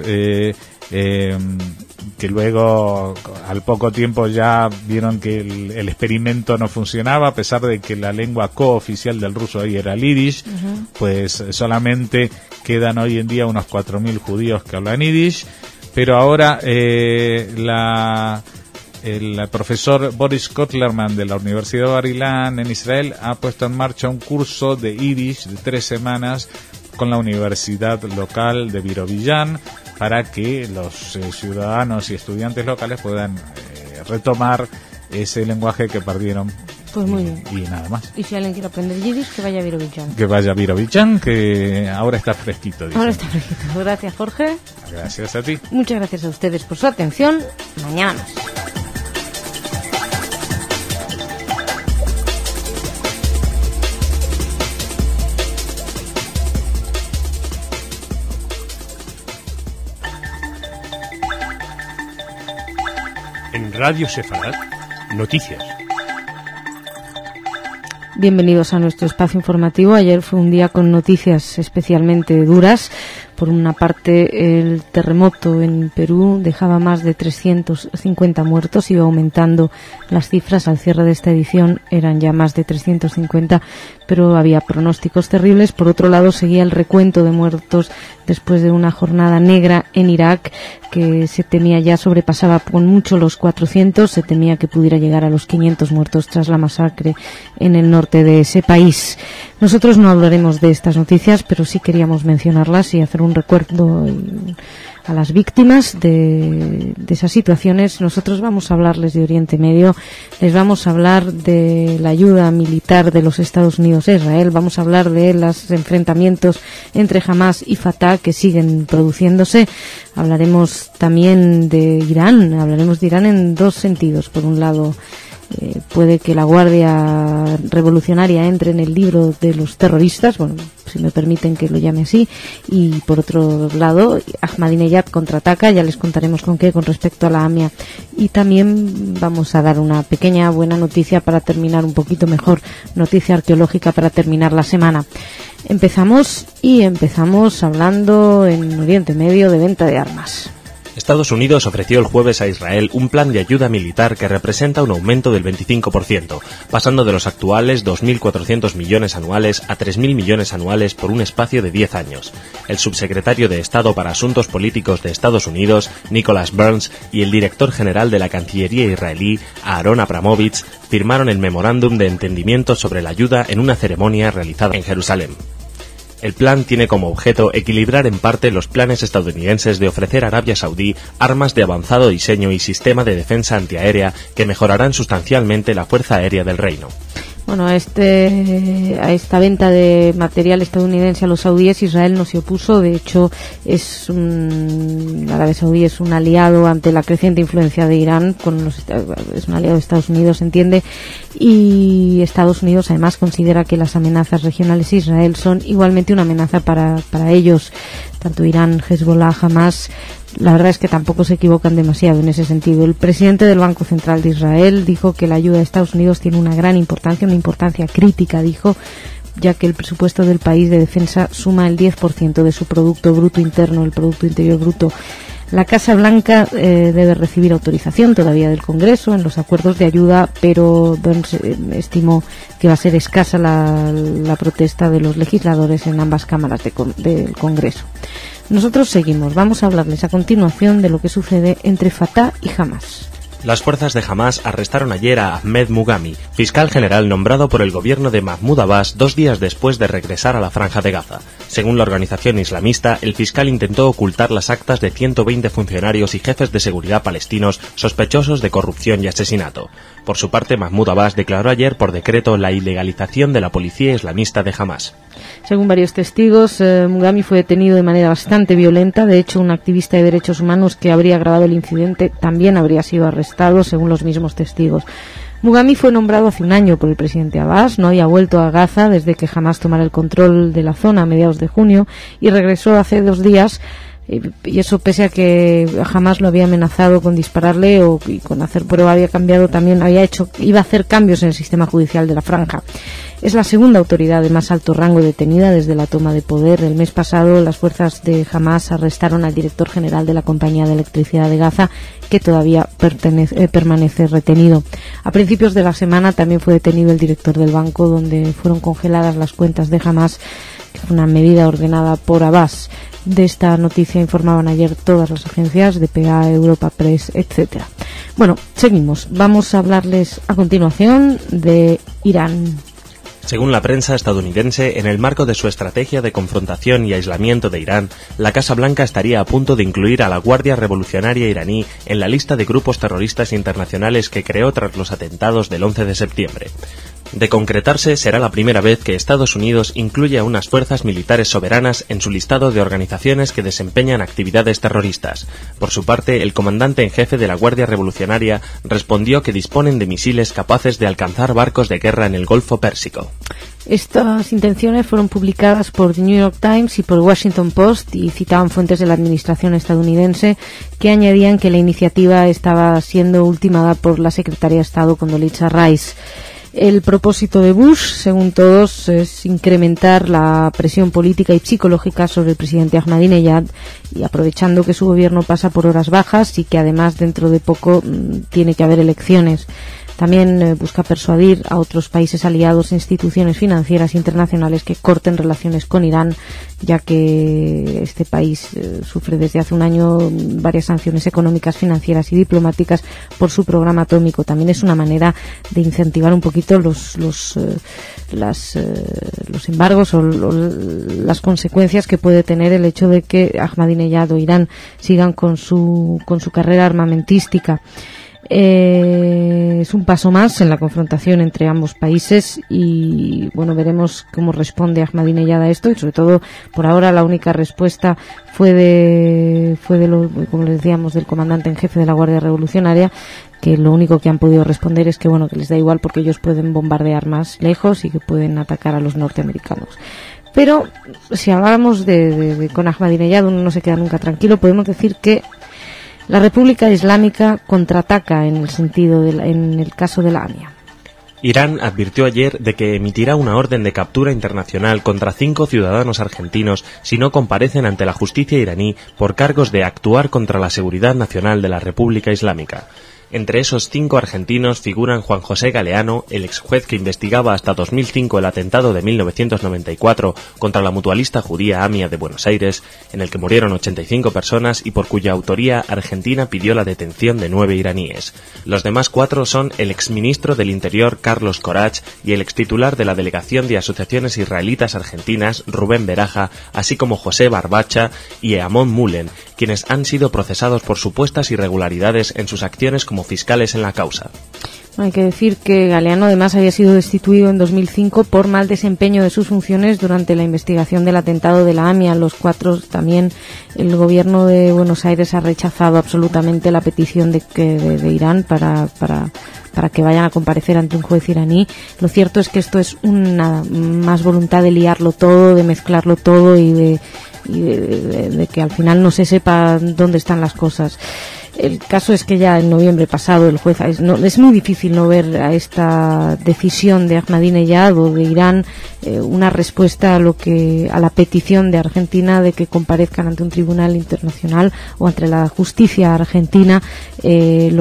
[SPEAKER 6] que luego al poco tiempo ya vieron que el experimento no funcionaba, a pesar de que la lengua cooficial del ruso ahí era el yiddish. Pues solamente quedan hoy en día unos 4.000 judíos que hablan yiddish, pero ahora el profesor Boris Kotlerman de la Universidad de Bar-Ilan en Israel ha puesto en marcha un curso de yiddish de 3 semanas con la universidad local de Birobidzhan, para que los ciudadanos y estudiantes locales puedan retomar ese lenguaje que perdieron.
[SPEAKER 2] Pues muy bien.
[SPEAKER 6] Y nada más.
[SPEAKER 2] Y si alguien quiere aprender yiddish, que vaya a Birobidzhan.
[SPEAKER 6] Que vaya a Birobidzhan, que ahora está fresquito. Dicen.
[SPEAKER 2] Ahora está fresquito. Gracias, Jorge.
[SPEAKER 6] Gracias a ti.
[SPEAKER 2] Muchas gracias a ustedes por su atención. Mañana más.
[SPEAKER 5] En Radio Sefarad, noticias.
[SPEAKER 2] Bienvenidos a nuestro espacio informativo. Ayer fue un día con noticias especialmente duras. Por una parte, el terremoto en Perú dejaba más de 350 muertos, iba aumentando las cifras. Al cierre de esta edición eran ya más de 350, pero había pronósticos terribles. Por otro lado, seguía el recuento de muertos después de una jornada negra en Irak, que se temía ya sobrepasaba con mucho los 400, se temía que pudiera llegar a los 500 muertos tras la masacre en el norte de ese país. Nosotros no hablaremos de estas noticias, pero sí queríamos mencionarlas y hacer un recuerdo a las víctimas de esas situaciones. Nosotros vamos a hablarles de Oriente Medio, les vamos a hablar de la ayuda militar de los Estados Unidos a Israel, vamos a hablar de los enfrentamientos entre Hamas y Fatah que siguen produciéndose. Hablaremos también de Irán, hablaremos de Irán en dos sentidos. Por un lado, puede que la Guardia Revolucionaria entre en el libro de los terroristas, bueno, si me permiten que lo llame así, y por otro lado Ahmadinejad contraataca, ya les contaremos con qué, con respecto a la AMIA. Y también vamos a dar una pequeña buena noticia para terminar un poquito mejor, noticia arqueológica para terminar la semana. Empezamos hablando en Oriente Medio de venta de armas.
[SPEAKER 3] Estados Unidos ofreció el jueves a Israel un plan de ayuda militar que representa un aumento del 25%, pasando de los actuales 2.400 millones anuales a 3.000 millones anuales por un espacio de 10 años. El subsecretario de Estado para Asuntos Políticos de Estados Unidos, Nicholas Burns, y el director general de la Cancillería israelí, Aaron Abramovich, firmaron el memorándum de entendimiento sobre la ayuda en una ceremonia realizada en Jerusalén. El plan tiene como objeto equilibrar en parte los planes estadounidenses de ofrecer a Arabia Saudí armas de avanzado diseño y sistema de defensa antiaérea que mejorarán sustancialmente la fuerza aérea del reino.
[SPEAKER 2] Bueno, a esta venta de material estadounidense a los saudíes, Israel no se opuso. De hecho, Arabia Saudí es un aliado ante la creciente influencia de Irán, es un aliado de Estados Unidos, se entiende, y Estados Unidos además considera que las amenazas regionales de Israel son igualmente una amenaza para ellos, tanto Irán, Hezbollah, Hamas. La verdad es que tampoco se equivocan demasiado en ese sentido. El presidente del Banco Central de Israel dijo que la ayuda de Estados Unidos tiene una gran importancia, una importancia crítica, dijo, ya que el presupuesto del país de defensa suma el 10% de su Producto Bruto Interno, el Producto Interior Bruto. La Casa Blanca debe recibir autorización todavía del Congreso en los acuerdos de ayuda, pero Burns estimó que va a ser escasa la protesta de los legisladores en ambas cámaras del Congreso. Nosotros seguimos. Vamos a hablarles a continuación de lo que sucede entre Fatah y Hamas.
[SPEAKER 3] Las fuerzas de Hamas arrestaron ayer a Ahmed Mughami, fiscal general nombrado por el gobierno de Mahmoud Abbas 2 días después de regresar a la Franja de Gaza. Según la organización islamista, el fiscal intentó ocultar las actas de 120 funcionarios y jefes de seguridad palestinos sospechosos de corrupción y asesinato. Por su parte, Mahmoud Abbas declaró ayer por decreto la ilegalización de la policía islamista de Hamas.
[SPEAKER 2] Según varios testigos, Mughami fue detenido de manera bastante violenta. De hecho, un activista de derechos humanos que habría grabado el incidente también habría sido arrestado, según los mismos testigos. Mughami fue nombrado hace un año por el presidente Abbas, no había vuelto a Gaza desde que Hamas tomara el control de la zona a mediados de junio y regresó hace 2 días. Y eso pese a que jamás lo había amenazado con dispararle y con hacer prueba, había cambiado también, iba a hacer cambios en el sistema judicial de la franja. Es la segunda autoridad de más alto rango detenida desde la toma de poder. El mes pasado las fuerzas de Hamas arrestaron al director general de la compañía de electricidad de Gaza, que todavía permanece retenido. A principios de la semana también fue detenido el director del banco, donde fueron congeladas las cuentas de Hamas, que fue una medida ordenada por Abbas. De esta noticia informaban ayer todas las agencias, DPA, Europa Press, etcétera. Bueno, seguimos. Vamos a hablarles a continuación de Irán.
[SPEAKER 3] Según la prensa estadounidense, en el marco de su estrategia de confrontación y aislamiento de Irán, la Casa Blanca estaría a punto de incluir a la Guardia Revolucionaria iraní en la lista de grupos terroristas internacionales que creó tras los atentados del 11 de septiembre. De concretarse, será la primera vez que Estados Unidos incluye a unas fuerzas militares soberanas en su listado de organizaciones que desempeñan actividades terroristas. Por su parte, el comandante en jefe de la Guardia Revolucionaria respondió que disponen de misiles capaces de alcanzar barcos de guerra en el Golfo Pérsico.
[SPEAKER 2] Estas intenciones fueron publicadas por The New York Times y por Washington Post y citaban fuentes de la administración estadounidense que añadían que la iniciativa estaba siendo ultimada por la secretaria de Estado Condoleezza Rice. El propósito de Bush, según todos, es incrementar la presión política y psicológica sobre el presidente Ahmadinejad, y aprovechando que su gobierno pasa por horas bajas y que además dentro de poco tiene que haber elecciones. También busca persuadir a otros países aliados e instituciones financieras internacionales que corten relaciones con Irán, ya que este país sufre desde hace un año varias sanciones económicas, financieras y diplomáticas por su programa atómico. También es una manera de incentivar un poquito los embargos o las consecuencias que puede tener el hecho de que Ahmadinejad o Irán sigan con su carrera armamentística. Es un paso más en la confrontación entre ambos países y bueno, veremos cómo responde Ahmadinejad a esto, y sobre todo por ahora la única respuesta fue como les decíamos, del comandante en jefe de la Guardia Revolucionaria, que lo único que han podido responder es que bueno, que les da igual porque ellos pueden bombardear más lejos y que pueden atacar a los norteamericanos. Pero si hablamos con Ahmadinejad, uno no se queda nunca tranquilo. Podemos decir que la República Islámica contraataca en el caso de la AMIA.
[SPEAKER 3] Irán advirtió ayer de que emitirá una orden de captura internacional contra 5 ciudadanos argentinos si no comparecen ante la justicia iraní por cargos de actuar contra la seguridad nacional de la República Islámica. Entre esos 5 argentinos figuran Juan José Galeano, el exjuez que investigaba hasta 2005 el atentado de 1994 contra la mutualista judía AMIA de Buenos Aires, en el que murieron 85 personas y por cuya autoría Argentina pidió la detención de 9 iraníes. Los demás 4 son el exministro del Interior Carlos Corach y el extitular de la Delegación de Asociaciones Israelitas Argentinas Rubén Beraja, así como José Barbacha y Amon Mulen, quienes han sido procesados por supuestas irregularidades en sus acciones como fiscales en la causa.
[SPEAKER 2] Hay que decir que Galeano además había sido destituido en 2005 por mal desempeño de sus funciones durante la investigación del atentado de la AMIA. Los 4 también, el gobierno de Buenos Aires ha rechazado absolutamente la petición de Irán para que vayan a comparecer ante un juez iraní. Lo cierto es que esto es una más voluntad de liarlo todo, de mezclarlo todo y de que al final no se sepa dónde están las cosas. El caso es que ya en noviembre pasado el juez es muy difícil no ver a esta decisión de Ahmadinejad o de Irán una respuesta a la petición de Argentina de que comparezcan ante un tribunal internacional o ante la justicia argentina el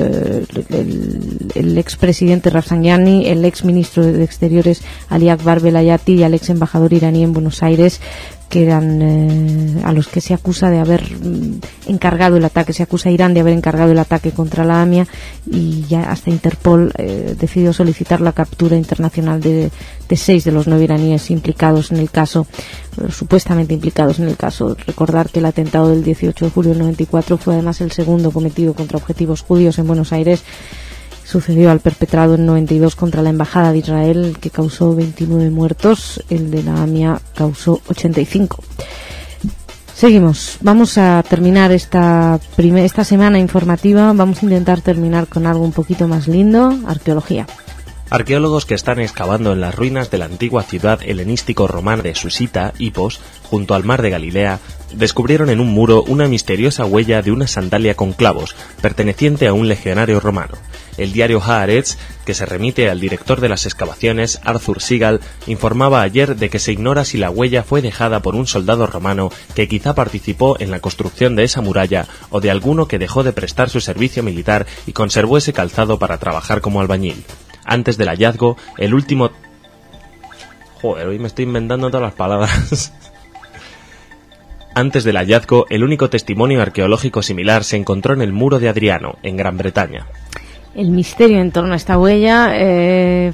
[SPEAKER 2] expresidente Rafsanjani, el exministro de Exteriores Ali Akbar Velayati y el ex embajador iraní en Buenos Aires, que eran a los que se acusa de haber encargado el ataque, se acusa a Irán de haber encargado el ataque contra la AMIA, y ya hasta Interpol decidió solicitar la captura internacional de 6 de los 9 iraníes implicados en el caso, supuestamente implicados en el caso. Recordar que el atentado del 18 de julio del 94 fue además el segundo cometido contra objetivos judíos en Buenos Aires. Sucedió al perpetrado en 92 contra la Embajada de Israel, que causó 29 muertos. El de la AMIA causó 85. Seguimos. Vamos a terminar esta semana informativa. Vamos a intentar terminar con algo un poquito más lindo: arqueología.
[SPEAKER 3] Arqueólogos que están excavando en las ruinas de la antigua ciudad helenístico-romana de Susita, Hipos, junto al mar de Galilea, descubrieron en un muro una misteriosa huella de una sandalia con clavos, perteneciente a un legionario romano. El diario Haaretz, que se remite al director de las excavaciones, Arthur Segal, informaba ayer de que se ignora si la huella fue dejada por un soldado romano que quizá participó en la construcción de esa muralla o de alguno que dejó de prestar su servicio militar y conservó ese calzado para trabajar como albañil. Antes del hallazgo, el último... Joder, hoy me estoy inventando todas las palabras. Antes del hallazgo, el único testimonio arqueológico similar se encontró en el muro de Adriano, en Gran Bretaña.
[SPEAKER 2] El misterio en torno a esta huella es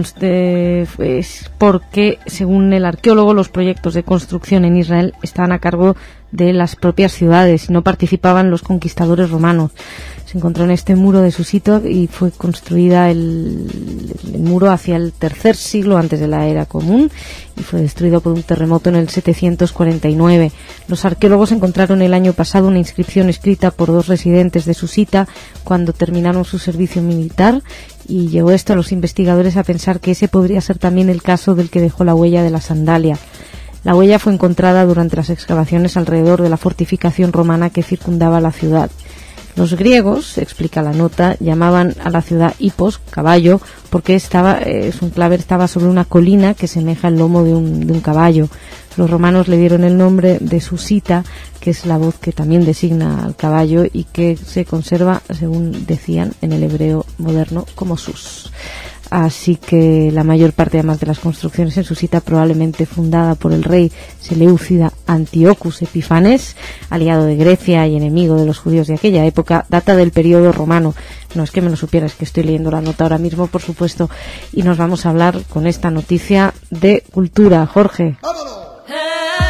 [SPEAKER 2] porque, según el arqueólogo, los proyectos de construcción en Israel estaban a cargo de las propias ciudades y no participaban los conquistadores romanos. Se encontró en este muro de Susito y fue construida el muro hacia el tercer siglo antes de la era común y fue destruido por un terremoto en el 749. Los arqueólogos encontraron el año pasado una inscripción escrita por 2 residentes de Susita cuando terminaron su servicio militar, y llevó esto a los investigadores a pensar que ese podría ser también el caso del que dejó la huella de la sandalia. La huella fue encontrada durante las excavaciones alrededor de la fortificación romana que circundaba la ciudad. Los griegos, explica la nota, llamaban a la ciudad Hipos, caballo, porque su enclave estaba sobre una colina que semeja el lomo de un caballo. Los romanos le dieron el nombre de Susita, que es la voz que también designa al caballo y que se conserva, según decían, en el hebreo moderno como Sus. Así que la mayor parte, además de las construcciones en Susita, probablemente fundada por el rey Seleucida Antiochus Epifanes, aliado de Grecia y enemigo de los judíos de aquella época, data del periodo romano. No es que me lo supieras, que estoy leyendo la nota ahora mismo, por supuesto, y nos vamos a hablar con esta noticia de cultura. Jorge. ¡Vámonos!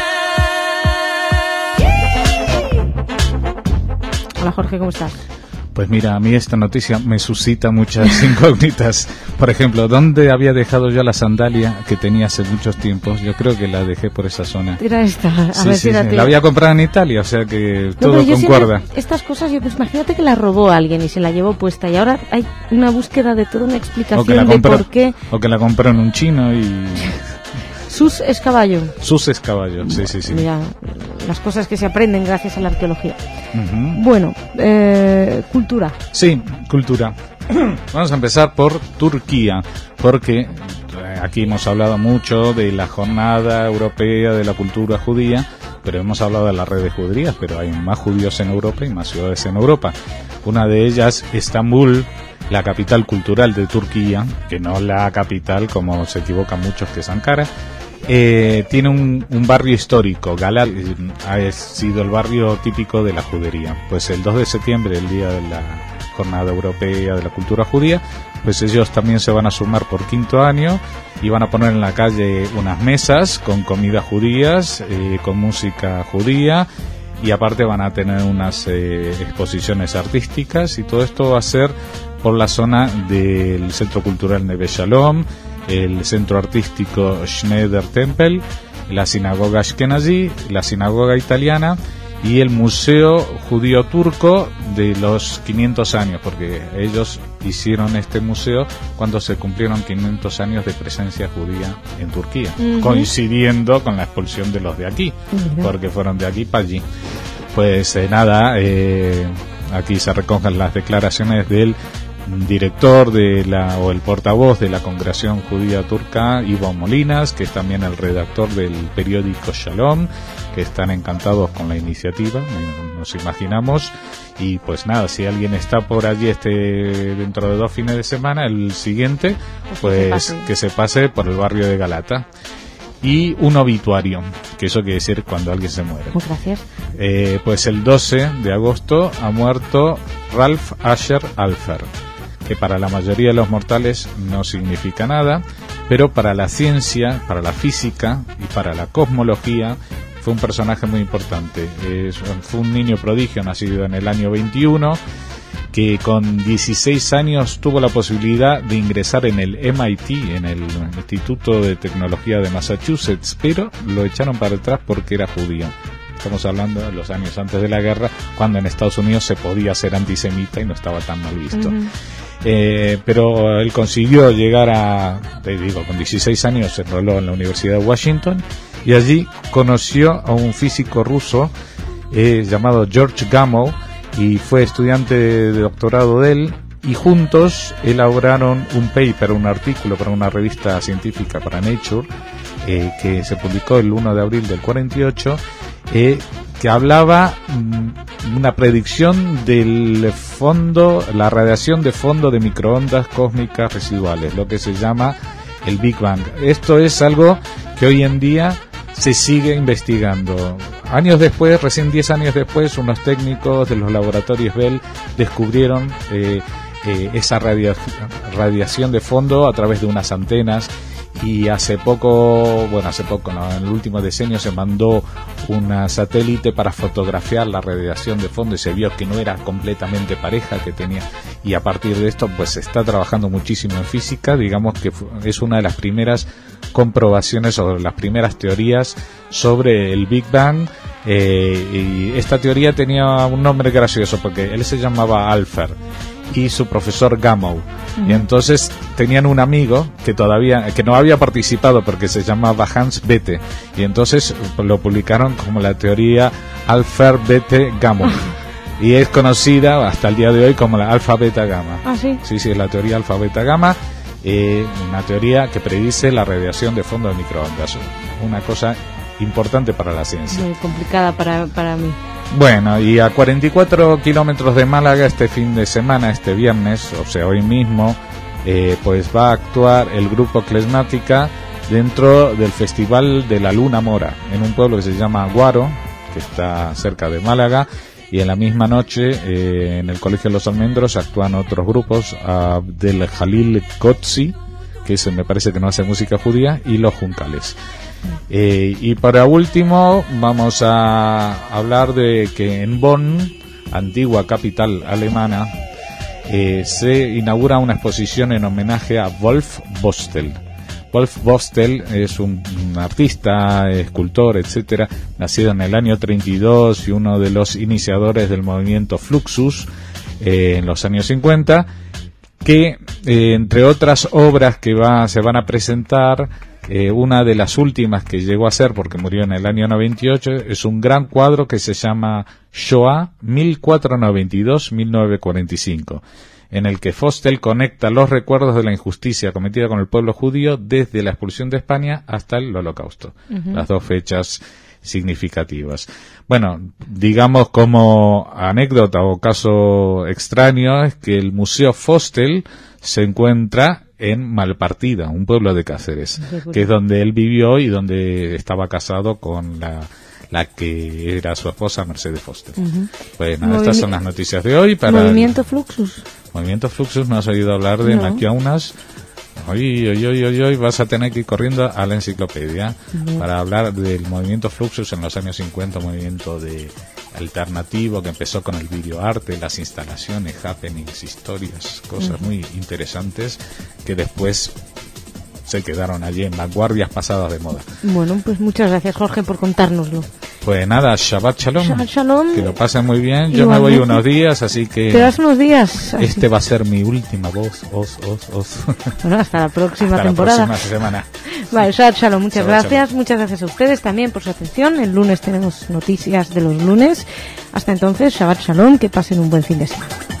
[SPEAKER 2] Hola Jorge, ¿cómo estás?
[SPEAKER 6] Pues mira, a mí esta noticia me suscita muchas incógnitas. Por ejemplo, ¿dónde había dejado yo la sandalia que tenía hace muchos tiempos? Yo creo que la dejé por esa zona.
[SPEAKER 2] Era esta,
[SPEAKER 6] Sí. La había comprado en Italia, o sea que todo concuerda.
[SPEAKER 2] Estas cosas, pues imagínate que la robó alguien y se la llevó puesta y ahora hay una búsqueda de toda una explicación de por qué.
[SPEAKER 6] O que la compró en un chino y...
[SPEAKER 2] Sus es caballo.
[SPEAKER 6] Sus es caballo, sí.
[SPEAKER 2] Mira, las cosas que se aprenden gracias a la arqueología.
[SPEAKER 6] Uh-huh.
[SPEAKER 2] Bueno, cultura.
[SPEAKER 6] Sí, cultura. Vamos a empezar por Turquía, porque aquí hemos hablado mucho de la jornada europea de la cultura judía, pero hemos hablado de la red de judías, pero hay más judíos en Europa y más ciudades en Europa. Una de ellas, Estambul, la capital cultural de Turquía, que no la capital, como se equivocan muchos, que es Ankara. Tiene un barrio histórico. Galat ha sido el barrio típico de la judería. Pues el 2 de septiembre, el día de la Jornada Europea de la Cultura Judía, pues ellos también se van a sumar por 5º año y van a poner en la calle unas mesas con comidas judías, con música judía, y aparte van a tener unas exposiciones artísticas, y todo esto va a ser por la zona del Centro Cultural Neve Shalom, el Centro Artístico Schneider Tempel, la Sinagoga Ashkenazi, la Sinagoga Italiana y el Museo Judío Turco de los 500 años, porque ellos hicieron este museo cuando se cumplieron 500 años de presencia judía en Turquía, coincidiendo con la expulsión de los de aquí, porque fueron de aquí para allí. Pues aquí se recogen las declaraciones del director o el portavoz de la Congregación Judía Turca, Ivo Molinas, que es también el redactor del periódico Shalom, que están encantados con la iniciativa, nos imaginamos. Y pues nada, si alguien está por allí dentro de 2 fines de semana, el siguiente, pues que se pase por el barrio de Galata. Y un obituario, que eso quiere decir cuando alguien se muere.
[SPEAKER 2] Gracias.
[SPEAKER 6] Pues el 12 de agosto ha muerto Ralph Asher Alfer, que para la mayoría de los mortales no significa nada, pero para la ciencia, para la física y para la cosmología fue un personaje muy importante. Fue un niño prodigio nacido en el año 21, que con 16 años tuvo la posibilidad de ingresar en el MIT, en el Instituto de Tecnología de Massachusetts, pero lo echaron para atrás porque era judío. Estamos hablando de los años antes de la guerra, cuando en Estados Unidos se podía ser antisemita y no estaba tan mal visto. Pero él consiguió llegar con 16 años se enroló en la Universidad de Washington y allí conoció a un físico ruso llamado George Gamow, y fue estudiante de doctorado de él, y juntos elaboraron un artículo para una revista científica, para Nature, que se publicó el 1 de abril del 48, que hablaba una predicción del fondo, la radiación de fondo de microondas cósmicas residuales, lo que se llama el Big Bang. Esto es algo que hoy en día se sigue investigando. Años después, recién 10 años después, unos técnicos de los laboratorios Bell descubrieron esa radiación de fondo a través de unas antenas, y hace poco no, en el último decenio se mandó un satélite para fotografiar la radiación de fondo y se vio que no era completamente pareja, que tenía, y a partir de esto pues se está trabajando muchísimo en física. Digamos que es una de las primeras comprobaciones o las primeras teorías sobre el Big Bang, y esta teoría tenía un nombre gracioso porque él se llamaba Alfer y su profesor Gamow, y entonces tenían un amigo que no había participado porque se llamaba Hans Bethe, y entonces lo publicaron como la teoría Alfer Bethe Gamow, y es conocida hasta el día de hoy como la alfa beta gamma.
[SPEAKER 2] Sí,
[SPEAKER 6] es la teoría alfa beta gamma, una teoría que predice la radiación de fondo de microondas, una cosa importante para la ciencia.
[SPEAKER 2] Muy complicada para mí.
[SPEAKER 6] Bueno, y a 44 kilómetros de Málaga este fin de semana, este viernes, o sea, hoy mismo, pues va a actuar el grupo Klezmática dentro del Festival de la Luna Mora, en un pueblo que se llama Guaro, que está cerca de Málaga, y en la misma noche, en el Colegio de los Almendros, actúan otros grupos, del Jalil Kotzi, que me parece que no hace música judía, y los Juncales. Y para último vamos a hablar de que en Bonn antigua capital alemana, se inaugura una exposición en homenaje a Wolf Bostel. Wolf Bostel es un artista, escultor, etcétera, nacido en el año 32 y uno de los iniciadores del movimiento Fluxus en los años 50, que entre otras obras que se van a presentar, una de las últimas que llegó a hacer, porque murió en el año 98, es un gran cuadro que se llama Shoah 1492-1945, en el que Bostel conecta los recuerdos de la injusticia cometida con el pueblo judío desde la expulsión de España hasta el Holocausto. Las dos fechas significativas. Bueno, digamos como anécdota o caso extraño es que el Museo Bostel se encuentra en Malpartida, un pueblo de Cáceres, que es donde él vivió y donde estaba casado con la que era su esposa, Mercedes Bostel. Pues nada, estas son las noticias de hoy. Para
[SPEAKER 2] Movimiento Fluxus.
[SPEAKER 6] Movimiento Fluxus, ¿no has oído hablar de Maquiaunas? Hoy vas a tener que ir corriendo a la enciclopedia para hablar del movimiento Fluxus en los años 50, un movimiento alternativo que empezó con el videoarte, las instalaciones, happenings, historias, cosas muy interesantes que después se quedaron allí en vanguardias pasadas de moda.
[SPEAKER 2] Bueno, pues muchas gracias, Jorge, por contárnoslo.
[SPEAKER 6] Pues nada, Shabbat Shalom.
[SPEAKER 2] Shabbat Shalom.
[SPEAKER 6] Que lo pasen muy bien. Yo me voy unos días, así que...
[SPEAKER 2] ¿Te das unos días?
[SPEAKER 6] Este va a ser mi última voz.
[SPEAKER 2] Bueno, hasta la próxima temporada.
[SPEAKER 6] La próxima semana.
[SPEAKER 2] Vale, Shabbat Shalom. Muchas
[SPEAKER 6] Shabbat
[SPEAKER 2] gracias.
[SPEAKER 6] Shalom.
[SPEAKER 2] Muchas gracias a ustedes también por su atención. El lunes tenemos noticias de los lunes. Hasta entonces, Shabbat Shalom. Que pasen un buen fin de semana.